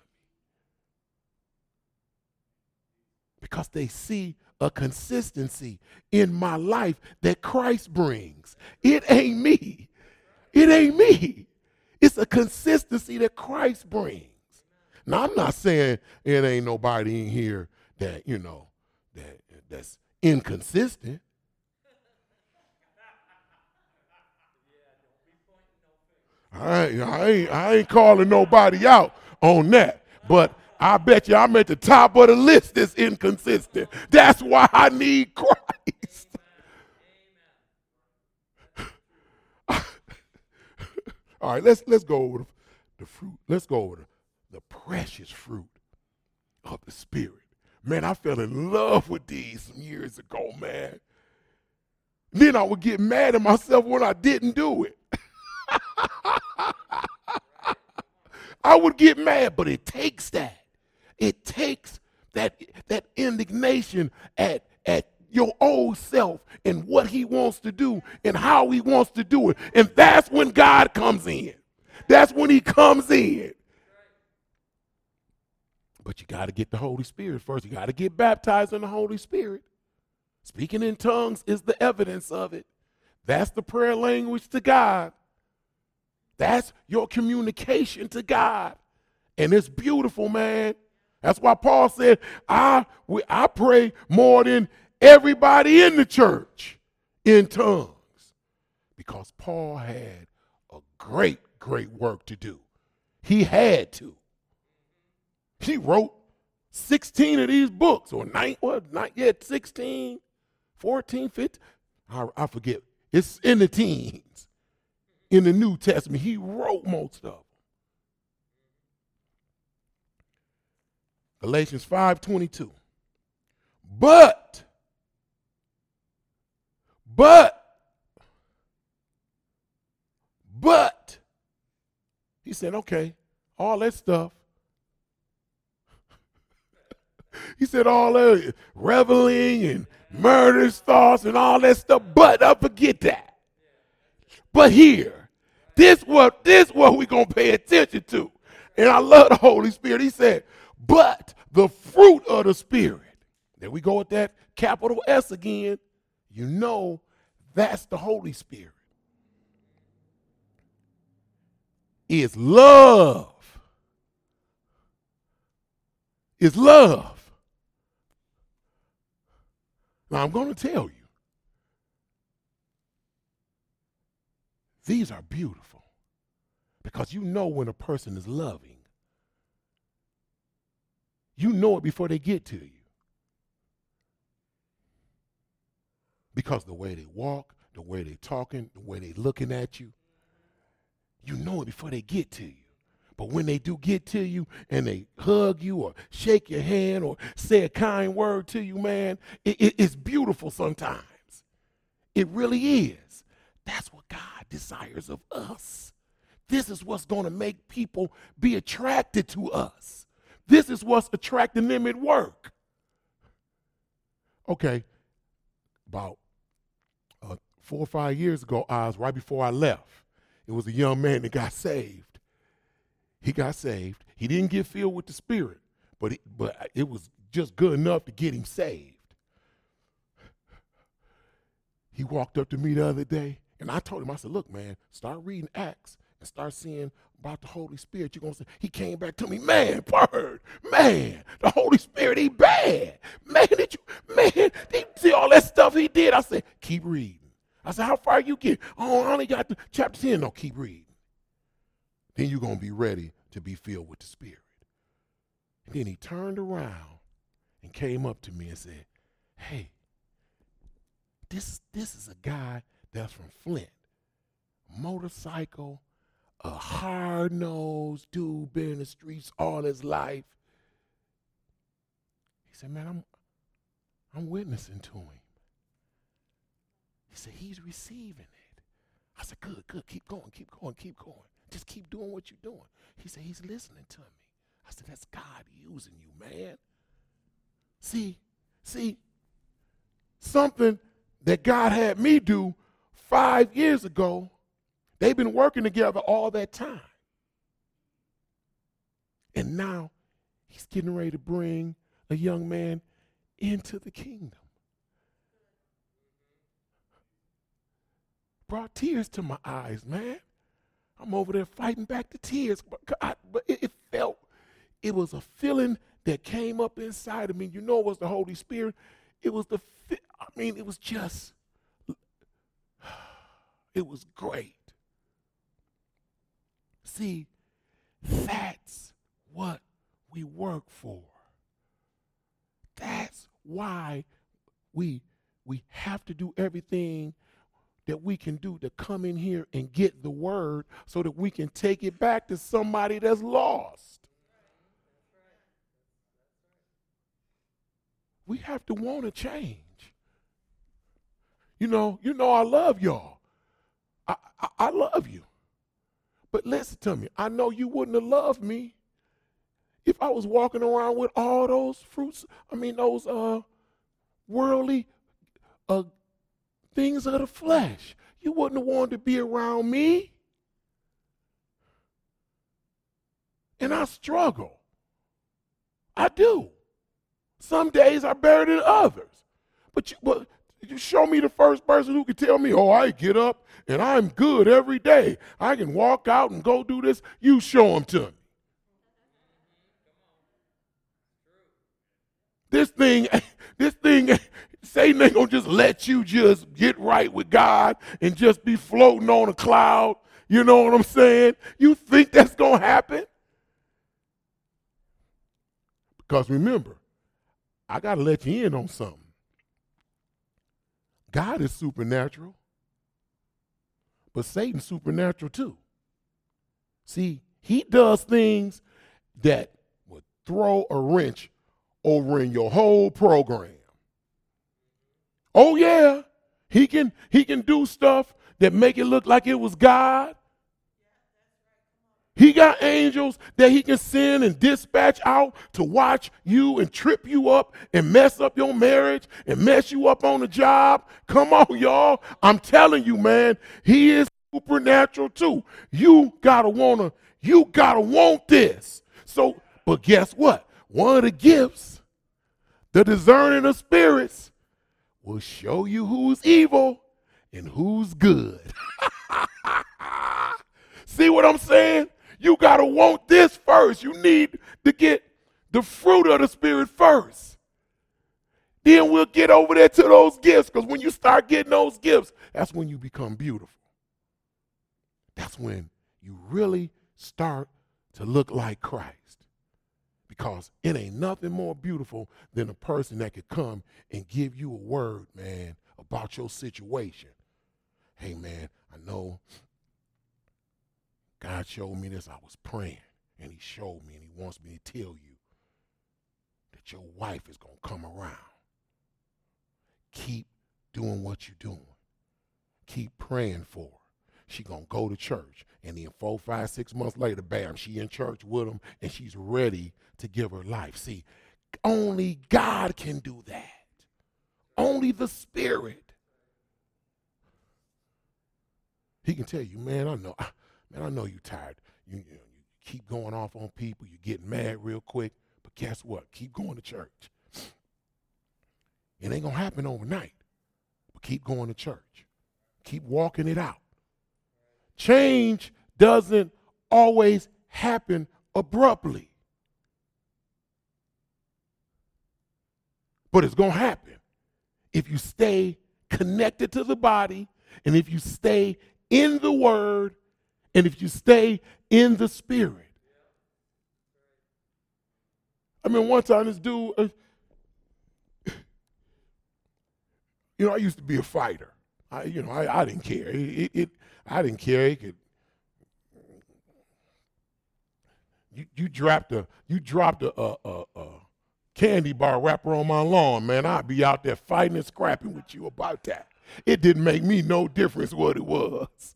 Because they see a consistency in my life that Christ brings. It ain't me. It ain't me. It's a consistency that Christ brings. Now, I'm not saying it ain't nobody in here that, you know, that that's inconsistent. I ain't, I ain't, I ain't calling nobody out on that, but I bet you I'm at the top of the list that's inconsistent. That's why I need Christ. All right, let's let's go over the, the fruit. Let's go over the, the precious fruit of the Spirit. Man, I fell in love with these some years ago, man. Then I would get mad at myself when I didn't do it. I would get mad, but it takes that. It takes that, that indignation at, at your old self and what he wants to do and how he wants to do it. And that's when God comes in. That's when he comes in. But you got to get the Holy Spirit first. You got to get baptized in the Holy Spirit. Speaking in tongues is the evidence of it. That's the prayer language to God. That's your communication to God. And it's beautiful, man. That's why Paul said, I, I pray more than everybody in the church in tongues. Because Paul had a great, great work to do. He had to. He wrote sixteen of these books, or nine, what, not yet, sixteen, fourteen, fifteen. I, I forget. It's in the teens. In the New Testament, he wrote most of them. Galatians five twenty-two. But, but, but, he said, okay, all that stuff. He said all that reveling and murderous thoughts and all that stuff, but I forget that. But here, this what this what we're gonna pay attention to. And I love the Holy Spirit. He said, but the fruit of the Spirit. There we go with that capital S again. You know that's the Holy Spirit. Is love. Is love. Now I'm going to tell you. These are beautiful. Because you know when a person is loving. You know it before they get to you. Because the way they walk, the way they're talking, the way they're looking at you, you know it before they get to you. But when they do get to you and they hug you or shake your hand or say a kind word to you, man, it, it, it's beautiful sometimes. It really is. That's what God desires of us. This is what's going to make people be attracted to us. This is what's attracting them at work. Okay, about uh, four or five years ago, I was right before I left. It was a young man that got saved. He got saved. He didn't get filled with the Spirit, but it, but it was just good enough to get him saved. He walked up to me the other day, and I told him, I said, look, man, start reading Acts and start seeing about the Holy Spirit. You're going to say, he came back to me, man, Bird, man, the Holy Spirit, he bad. Man, did you, man, did you see all that stuff he did? I said, keep reading. I said, how far you get? Oh, I only got to chapter ten. No, keep reading. Then you're going to be ready to be filled with the Spirit. And then he turned around and came up to me and said, hey, this, this is a guy that's from Flint. Motorcycle, a hard-nosed dude, been in the streets all his life. He said, man, I'm, I'm witnessing to him. He said, he's receiving it. I said, good, good, keep going, keep going, keep going. Just keep doing what you're doing. He said, he's listening to me. I said, that's God using you, man. See, see, something that God had me do five years ago, they've been working together all that time. And now he's getting ready to bring a young man into the kingdom. Brought tears to my eyes, man. I'm over there fighting back the tears. But, I, but it, it felt, it was a feeling that came up inside of me. You know it was the Holy Spirit. It was the, I mean, it was just, it was great. See, that's what we work for. That's why we, we have to do everything that we can do to come in here and get the word so that we can take it back to somebody that's lost. We have to want to change. You know, you know I love y'all. I, I, I love you. But listen to me. I know you wouldn't have loved me if I was walking around with all those fruits, I mean those uh, worldly uh, things of the flesh. You wouldn't have wanted to be around me. And I struggle. I do. Some days are better than others. But you, but you show me the first person who can tell me, oh, I get up and I'm good every day. I can walk out and go do this. You show them to me. This thing, this thing, Satan ain't gonna just let you just get right with God and just be floating on a cloud. You know what I'm saying? You think that's gonna happen? Because remember, I got to let you in on something. God is supernatural, but Satan's supernatural too. See, he does things that would throw a wrench over in your whole program. Oh yeah, he can he can do stuff that make it look like it was God. He got angels that he can send and dispatch out to watch you and trip you up and mess up your marriage and mess you up on the job. Come on, y'all. I'm telling you, man, he is supernatural too. You gotta wanna, you gotta want this. So, but guess what? One of the gifts, the discerning of spirits, will show you who's evil and who's good. See what I'm saying? You got to want this first. You need to get the fruit of the Spirit first. Then we'll get over there to those gifts, because when you start getting those gifts, that's when you become beautiful. That's when you really start to look like Christ. Because it ain't nothing more beautiful than a person that could come and give you a word, man, about your situation. Hey, man, I know God showed me this. I was praying, and he showed me, and he wants me to tell you that your wife is going to come around. Keep doing what you're doing. Keep praying for her. She going to go to church, and then four, five, six months later, bam, she in church with him, and she's ready to give her life. See, only God can do that. Only the Spirit. He can tell you, man, I know, man, I know you're tired. You, you, know, you keep going off on people. You get mad real quick. But guess what? Keep going to church. It ain't going to happen overnight. But keep going to church. Keep walking it out. Change doesn't always happen abruptly. But it's going to happen if you stay connected to the body, and if you stay in the Word, and if you stay in the Spirit. I mean, one time this dude, uh, you know, I used to be a fighter. I, you know, I, I didn't care. It, it, it, I didn't care. It could, you, you dropped a, you dropped a, a, a, a candy bar wrapper on my lawn, man. I'd be out there fighting and scrapping with you about that. It didn't make me no difference what it was.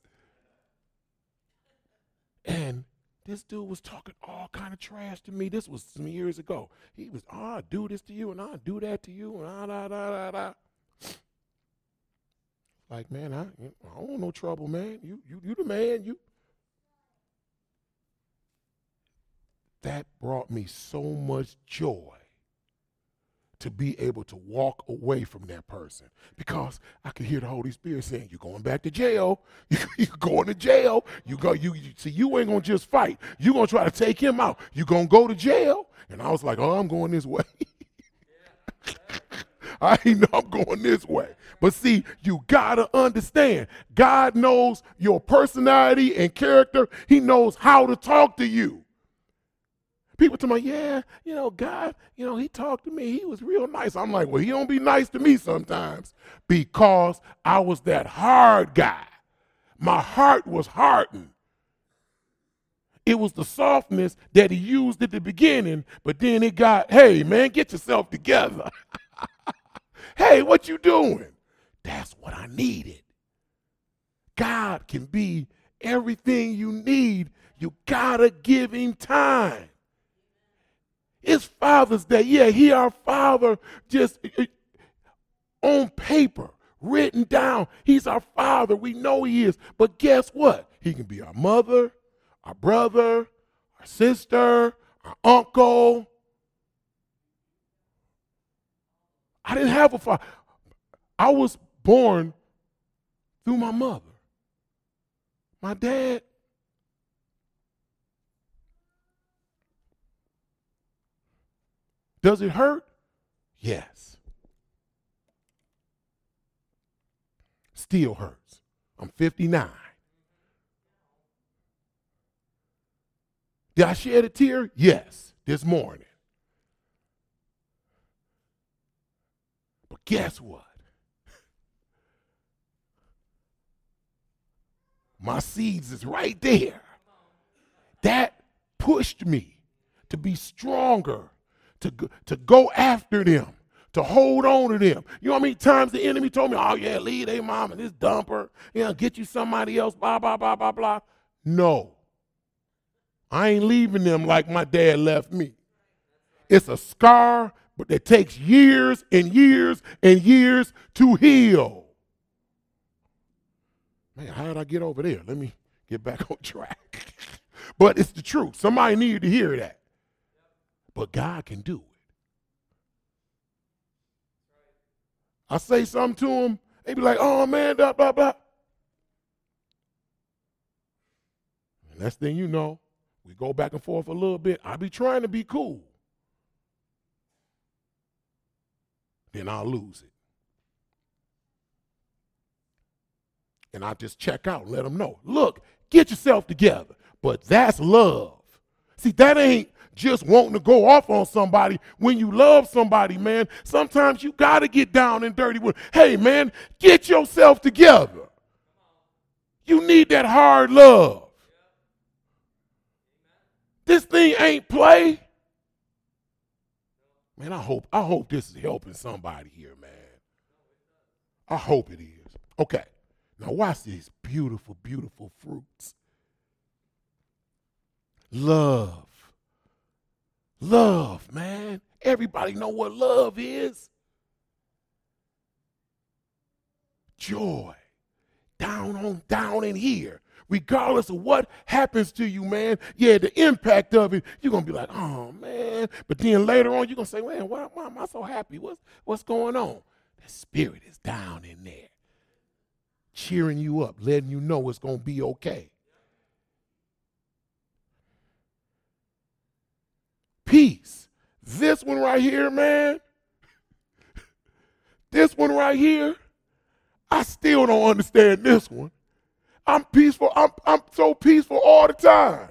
And this dude was talking all kind of trash to me. This was some years ago. He was, oh, I'll do this to you, and I'll do that to you, and ah, da, da, da, da. Like, man, I, I don't want no trouble, man. You, you, you the man. You. That brought me so much joy to be able to walk away from that person, because I could hear the Holy Spirit saying, "You're going back to jail. You, you're going to jail. You go. You, you see, you ain't gonna just fight. You're gonna try to take him out. You're gonna go to jail." And I was like, "Oh, I'm going this way." I know I'm going this way. But see, you gotta understand, God knows your personality and character. He knows how to talk to you. People tell me, yeah, you know, God, you know, he talked to me. He was real nice. I'm like, well, he don't be nice to me sometimes, because I was that hard guy. My heart was hardened. It was the softness that he used at the beginning, but then it got, hey, man, get yourself together. Hey, what you doing? That's what I needed. God can be everything you need. You gotta give him time. It's Father's Day. Yeah, he our Father, just on paper, written down. He's our Father. We know he is. But guess what? He can be our mother, our brother, our sister, our uncle. I didn't have a father. I was born through my mother. My dad, does it hurt? Yes. Still hurts. I'm fifty-nine. Did I shed a tear? Yes, this morning. guess what? My seeds is right there. That pushed me to be stronger, to go, to go after them, to hold on to them. You know how many times the enemy told me, oh, yeah, leave their mom and this dumper, you know, get you somebody else, blah, blah, blah, blah, blah. No. I ain't leaving them like my dad left me. It's a scar, but it takes years and years and years to heal. Man, how did I get over there? Let me get back on track. But it's the truth. Somebody needed to hear that. But God can do it. I say something to them, they be like, oh, man, blah, blah, blah. And next thing you know, we go back and forth a little bit. I be trying to be cool. Then I'll lose it. And I just check out and let them know, look, get yourself together. But that's love. See, that ain't just wanting to go off on somebody when you love somebody, man. Sometimes you got to get down and dirty with, hey, man, get yourself together. You need that hard love. This thing ain't play. Man, I hope, I hope this is helping somebody here, man. I hope it is. Okay. Now watch these beautiful, beautiful fruits. Love. Love, man. Everybody know what love is. Joy. Down on, down in here. Regardless of what happens to you, man, yeah, the impact of it, you're going to be like, oh, man. But then later on, you're going to say, man, why, why am I so happy? What's, what's going on? The spirit is down in there, cheering you up, letting you know it's going to be okay. Peace. This one right here, man, this one right here, I still don't understand this one. I'm peaceful. I'm, I'm so peaceful all the time.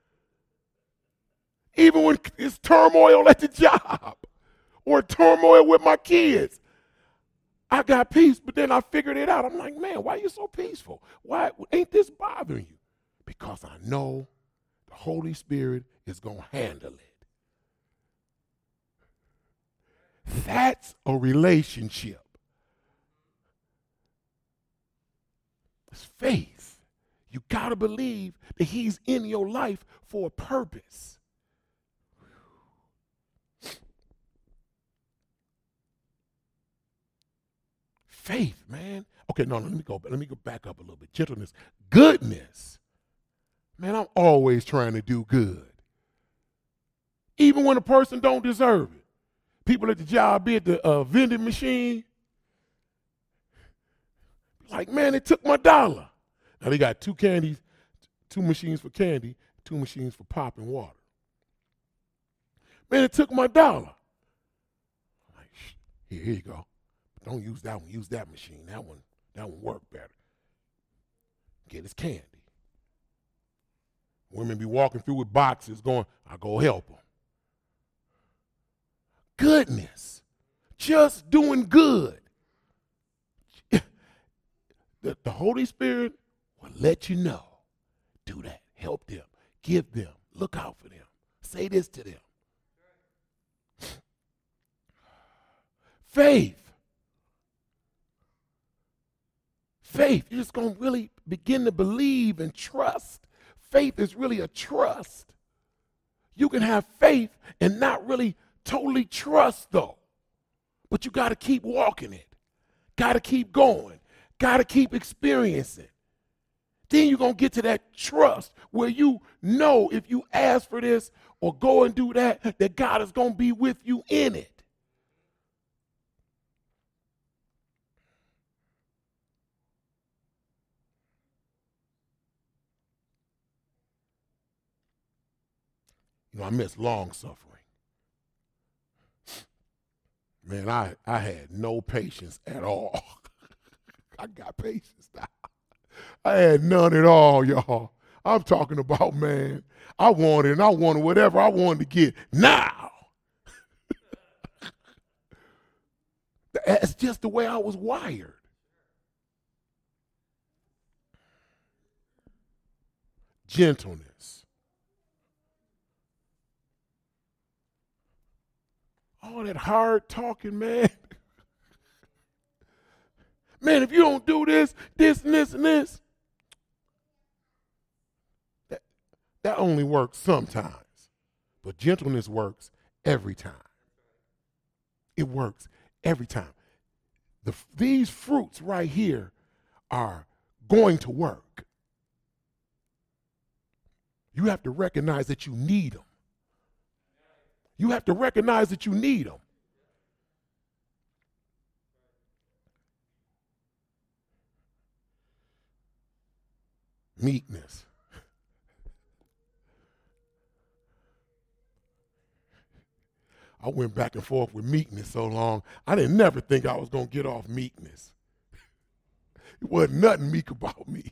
Even when it's turmoil at the job or turmoil with my kids, I got peace, but then I figured it out. I'm like, man, why are you so peaceful? Why ain't this bothering you? Because I know the Holy Spirit is going to handle it. That's a relationship. It's faith. You got to believe that he's in your life for a purpose. Faith, man. Okay, no, no, let me go. Let me go back up a little bit. Gentleness, goodness. Man, I'm always trying to do good, even when a person don't deserve it. People at the job be at the uh, vending machine. Like, man, they took my dollar. Now they got two candies, two machines for candy, two machines for pop and water. Man, it took my dollar. Like, here, here you go. But don't use that one. Use that machine. That one, that one worked better. Get his candy. Women be walking through with boxes going, I'll go help them. Goodness. Just doing good. The, the Holy Spirit will let you know. Do that. Help them. Give them. Look out for them. Say this to them. Faith. Faith. You're just going to really begin to believe and trust. Faith is really a trust. You can have faith and not really totally trust, though. But you got to keep walking it. Got to keep going. Got to keep experiencing. Then you're going to get to that trust where you know if you ask for this or go and do that, that God is going to be with you in it. You know, I miss long suffering. Man, I, I had no patience at all. I got patience now. I had none at all, y'all. I'm talking about, man, I wanted and I wanted whatever I wanted to get now. That's just the way I was wired. Gentleness. All that hard talking, man. Man, if you don't do this, this, and this, and this, that, that only works sometimes. But gentleness works every time. It works every time. The, these fruits right here are going to work. You have to recognize that you need them. You have to recognize that you need them. Meekness. I went back and forth with meekness so long, I didn't never think I was going to get off meekness. It wasn't nothing meek about me.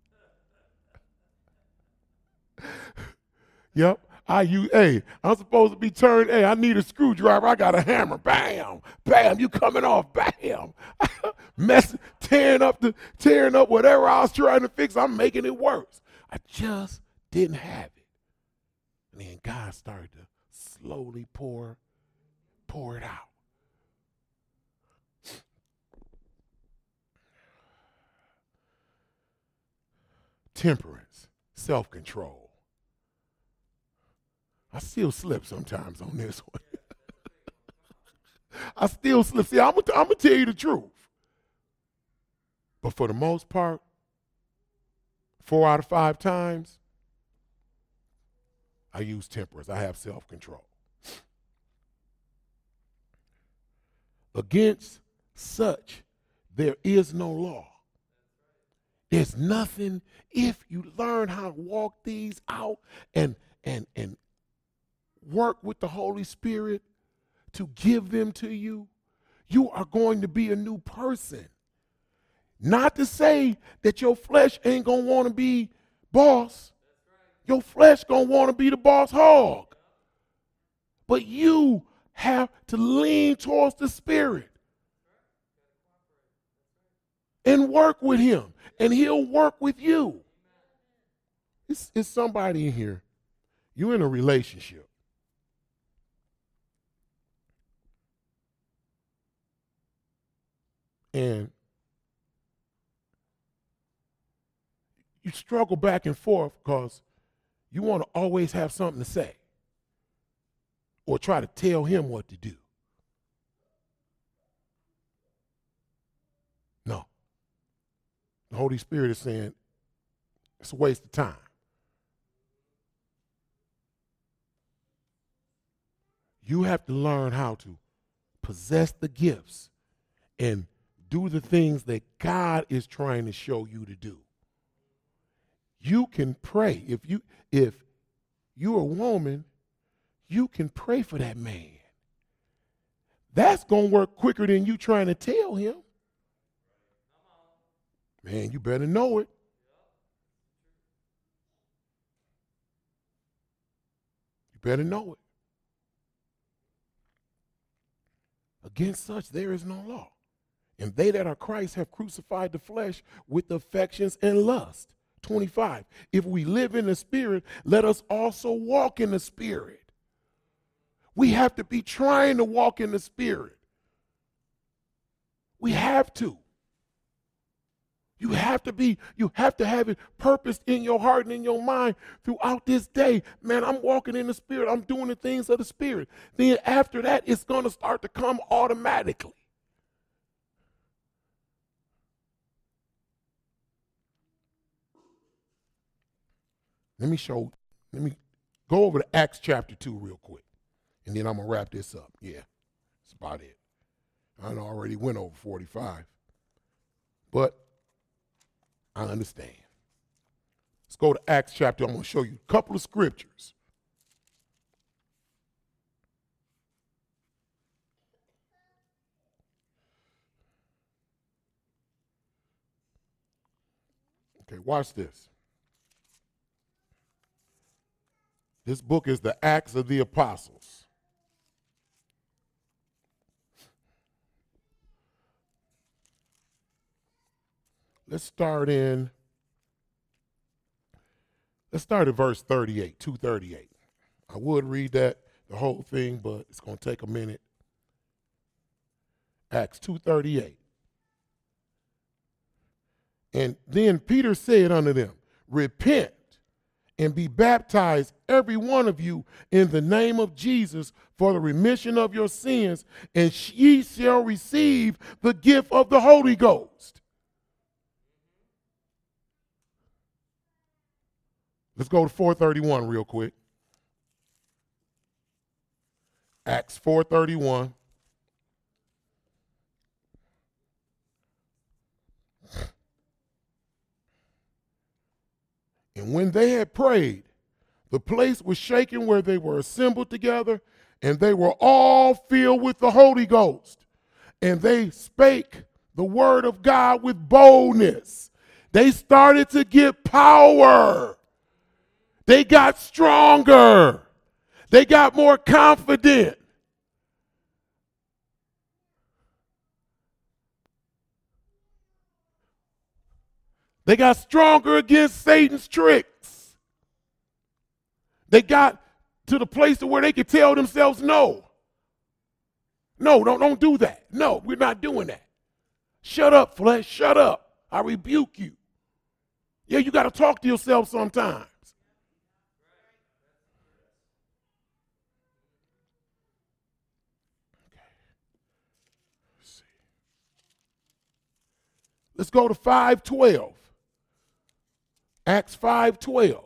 Yep. I use, hey, I'm supposed to be turned, hey, I need a screwdriver. I got a hammer. Bam, bam, you coming off, bam. Mess, tearing up the, tearing up whatever I was trying to fix, I'm making it worse. I just didn't have it. And then God started to slowly pour, pour it out. Temperance, self-control. I still slip sometimes on this one. I still slip. See, I'm going to tell you the truth. But for the most part, four out of five times, I use temperance. I have self-control. Against such, there is no law. There's nothing, if you learn how to walk these out and and and work with the Holy Spirit to give them to you, you are going to be a new person. Not to say that your flesh ain't going to want to be boss. Your flesh going to want to be the boss hog. But you have to lean towards the Spirit and work with him, and he'll work with you. It's, it's somebody in here. You're in a relationship. And you struggle back and forth because you want to always have something to say or try to tell him what to do. No. The Holy Spirit is saying it's a waste of time. You have to learn how to possess the gifts and do the things that God is trying to show you to do. You can pray. If you if you're a woman, you can pray for that man. That's going to work quicker than you trying to tell him. Man, you better know it. You better know it. Against such there is no law. And they that are Christ have crucified the flesh with affections and lust. twenty-five. If we live in the Spirit, let us also walk in the Spirit. We have to be trying to walk in the Spirit. We have to. You have to be, you have to have it purposed in your heart and in your mind throughout this day. Man, I'm walking in the Spirit. I'm doing the things of the Spirit. Then after that, it's going to start to come automatically. Let me show, let me go over to Acts chapter two real quick, and then I'm going to wrap this up. Yeah, that's about it. I already went over forty-five, but I understand. Let's go to Acts chapter. I'm going to show you a couple of scriptures. Okay, watch this. This book is the Acts of the Apostles. let's start in, let's start at verse thirty-eight, two thirty-eight. I would read that, the whole thing, but it's going to take a minute. Acts two thirty-eight. And then Peter said unto them, repent and be baptized, every one of you, in the name of Jesus for the remission of your sins, and ye shall receive the gift of the Holy Ghost. Let's go to four thirty-one real quick. Acts four thirty-one. And when they had prayed, the place was shaken where they were assembled together, and they were all filled with the Holy Ghost. And they spake the word of God with boldness. They started to get power. They got stronger. They got more confident. They got stronger against Satan's tricks. They got to the place where they could tell themselves no. No, don't, don't do that. No, we're not doing that. Shut up, flesh. Shut up. I rebuke you. Yeah, you got to talk to yourself sometimes. Okay. Let's see. Let's go to five twelve. Acts five twelve.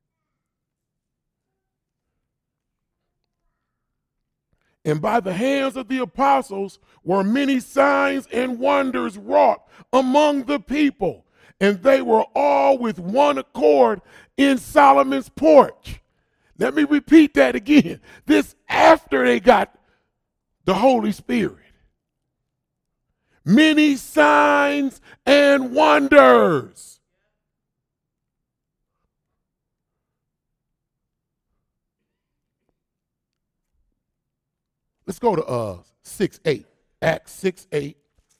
And by the hands of the apostles were many signs and wonders wrought among the people, and they were all with one accord in Solomon's porch. Let me repeat that again. This after they got the Holy Spirit. Many signs and wonders. Let's go to uh, six eight, Acts six eight.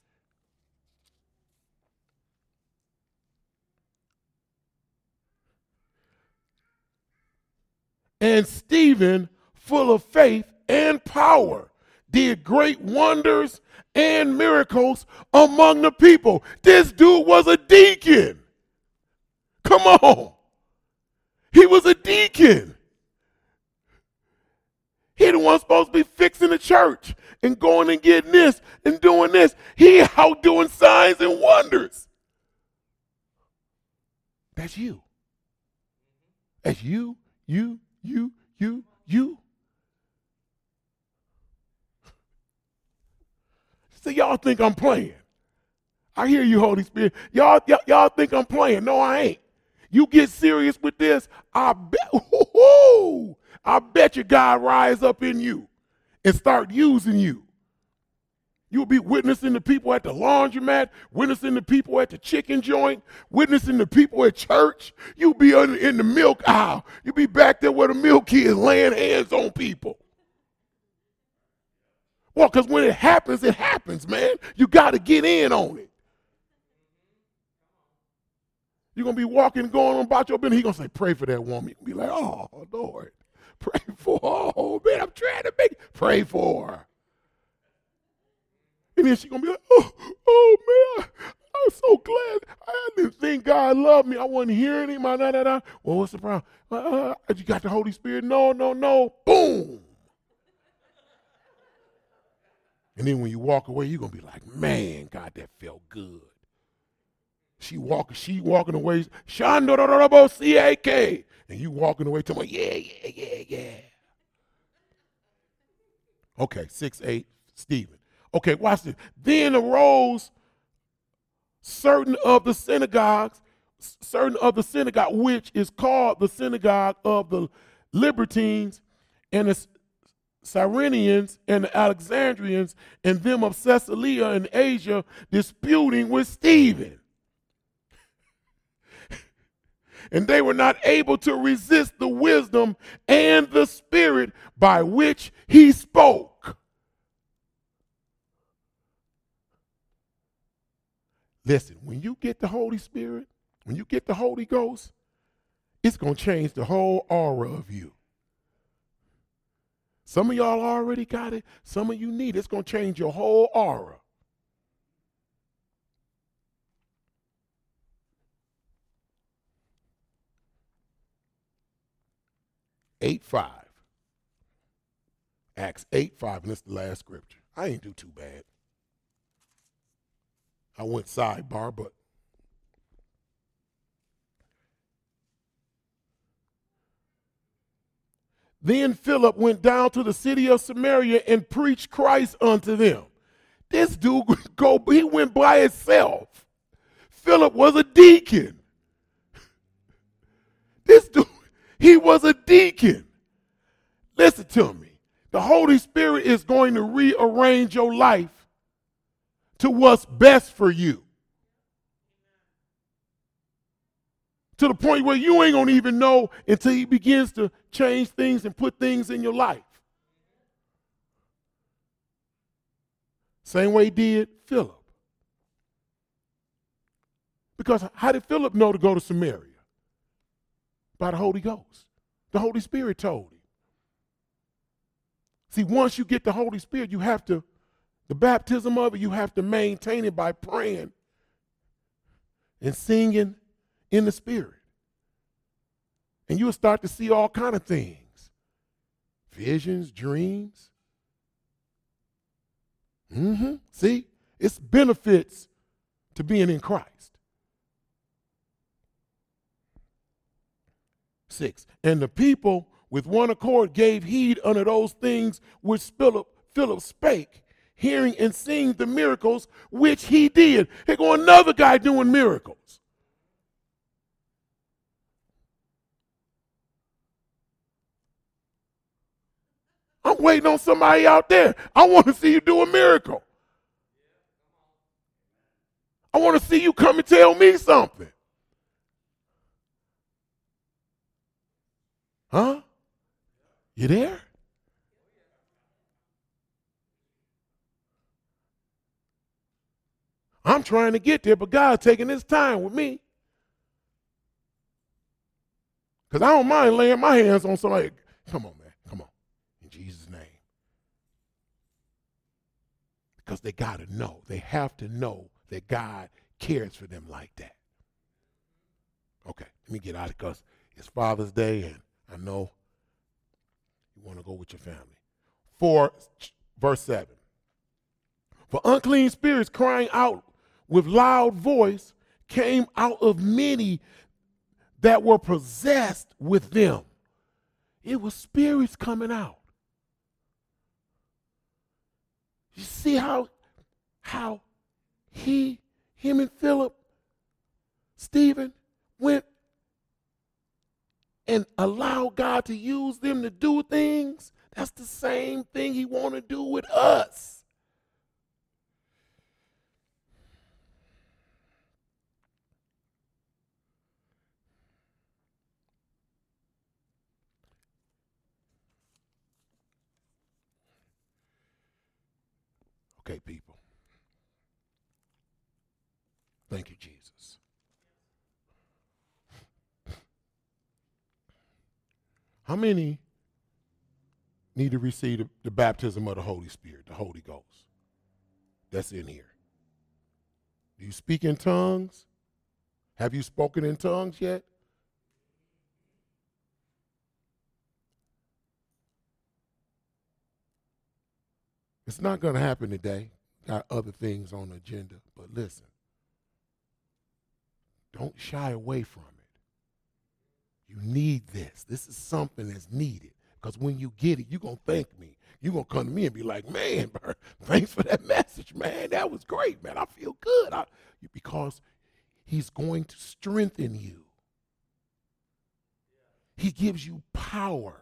And Stephen, full of faith and power, did great wonders and miracles among the people. This dude was a deacon. Come on. He was a deacon. He the one supposed to be fixing the church and going and getting this and doing this. He out doing signs and wonders. That's you. That's you, you, you, you, you. So y'all think I'm playing. I hear you, Holy Spirit. Y'all, y'all, y'all think I'm playing. No, I ain't. You get serious with this, I bet, woo-hoo, I bet you God rise up in you and start using you. You'll be witnessing the people at the laundromat, witnessing the people at the chicken joint, witnessing the people at church. You'll be in the milk aisle. You'll be back there where the milk is laying hands on people. Well, because when it happens, it happens, man. You got to get in on it. You're going to be walking and going on about your business. He's going to say, pray for that woman. You're going to be like, oh, Lord, pray for her. Oh, man, I'm trying to make, pray for her. And then she's going to be like, oh, oh, man, I'm so glad. I didn't think God loved me. I wasn't hearing him. Da, da, da. Well, what's the problem? Uh, you got the Holy Spirit? No, no, no. Boom. And then when you walk away, you're going to be like, man, God, that felt good. She walking, she walking away, Shandorabo-C-A-K. And you walking away to my, yeah, yeah, yeah, yeah. Okay, six eight, Stephen. Okay, watch this. Then arose certain of the synagogues, certain of the synagogue, which is called the synagogue of the Libertines, and the Cyrenians and the Alexandrians, and them of Caesarea and Asia, disputing with Stephen. And they were not able to resist the wisdom and the spirit by which he spoke. Listen, when you get the Holy Spirit, when you get the Holy Ghost, it's going to change the whole aura of you. Some of y'all already got it. Some of you need it. It's going to change your whole aura. eight five. Acts eight five, and it's the last scripture. I ain't do too bad. I went sidebar, but then Philip went down to the city of Samaria and preached Christ unto them. This dude go, he went by himself. Philip was a deacon. This dude, he was a deacon. Listen to me. The Holy Spirit is going to rearrange your life to what's best for you. To the point where you ain't going to even know until he begins to change things and put things in your life. Same way he did Philip. Because how did Philip know to go to Samaria? By the Holy Ghost. The Holy Spirit told him. See, once you get the Holy Spirit, you have to, the baptism of it, you have to maintain it by praying and singing in the Spirit. And you'll start to see all kind of things. Visions, dreams. Mm-hmm. See, it's benefits to being in Christ. Six, and the people with one accord gave heed unto those things which Philip, Philip spake, hearing and seeing the miracles which he did. Here go another guy doing miracles. I'm waiting on somebody out there. I want to see you do a miracle. I want to see you come and tell me something. Huh? You there? I'm trying to get there, but God's taking his time with me. Because I don't mind laying my hands on somebody. Come on, man. Come on. In Jesus' name. Because they got to know. They have to know that God cares for them like that. Okay, let me get out of it because it's Father's Day and I know you want to go with your family. For, verse seven. For unclean spirits crying out with loud voice came out of many that were possessed with them. It was spirits coming out. You see how, how he, him and Philip, Stephen, went and allowed God to use them to do things? That's the same thing he want to do with us. Okay, people. Thank you, Jesus. How many need to receive the, the baptism of the Holy Spirit, the Holy Ghost? That's in here. Do you speak in tongues? Have you spoken in tongues yet? It's not going to happen today. Got other things on the agenda, but listen. Don't shy away from it. You need this. This is something that's needed. Because when you get it, you're going to thank me. You're going to come to me and be like, man, bro, thanks for that message, man. That was great, man. I feel good. I, because he's going to strengthen you. He gives you power.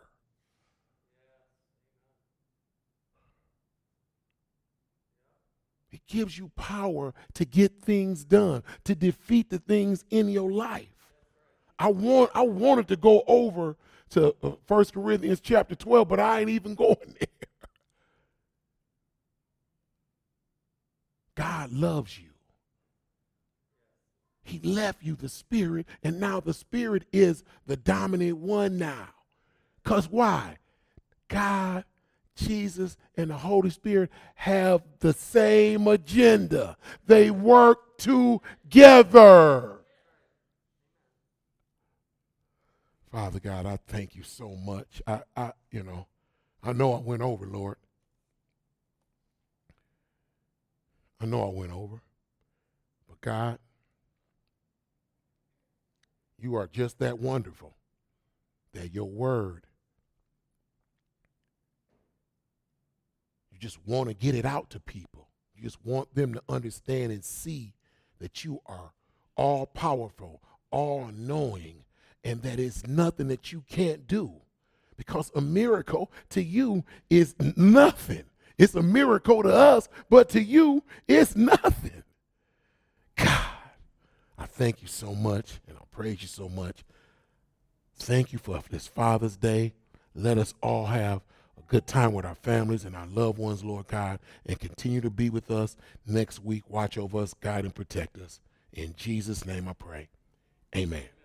It gives you power to get things done, to defeat the things in your life. I want I wanted to go over to uh, First Corinthians chapter twelve, but I ain't even going there. God loves you. He left you the Spirit, and now the Spirit is the dominant one now. Because why? God, Jesus, and the Holy Spirit have the same agenda. They work together. Father God, I thank you so much. I, I, you know, I know I went over, Lord. I know I went over. But God, you are just that wonderful that your word, you just want to get it out to people. You just want them to understand and see that you are all powerful, all knowing, and that it's nothing that you can't do. Because a miracle to you is nothing. It's a miracle to us, but to you, it's nothing. God, I thank you so much, and I praise you so much. Thank you for this Father's Day. Let us all have a good time with our families and our loved ones, Lord God, and continue to be with us next week. Watch over us, guide and protect us. In Jesus' name I pray. Amen.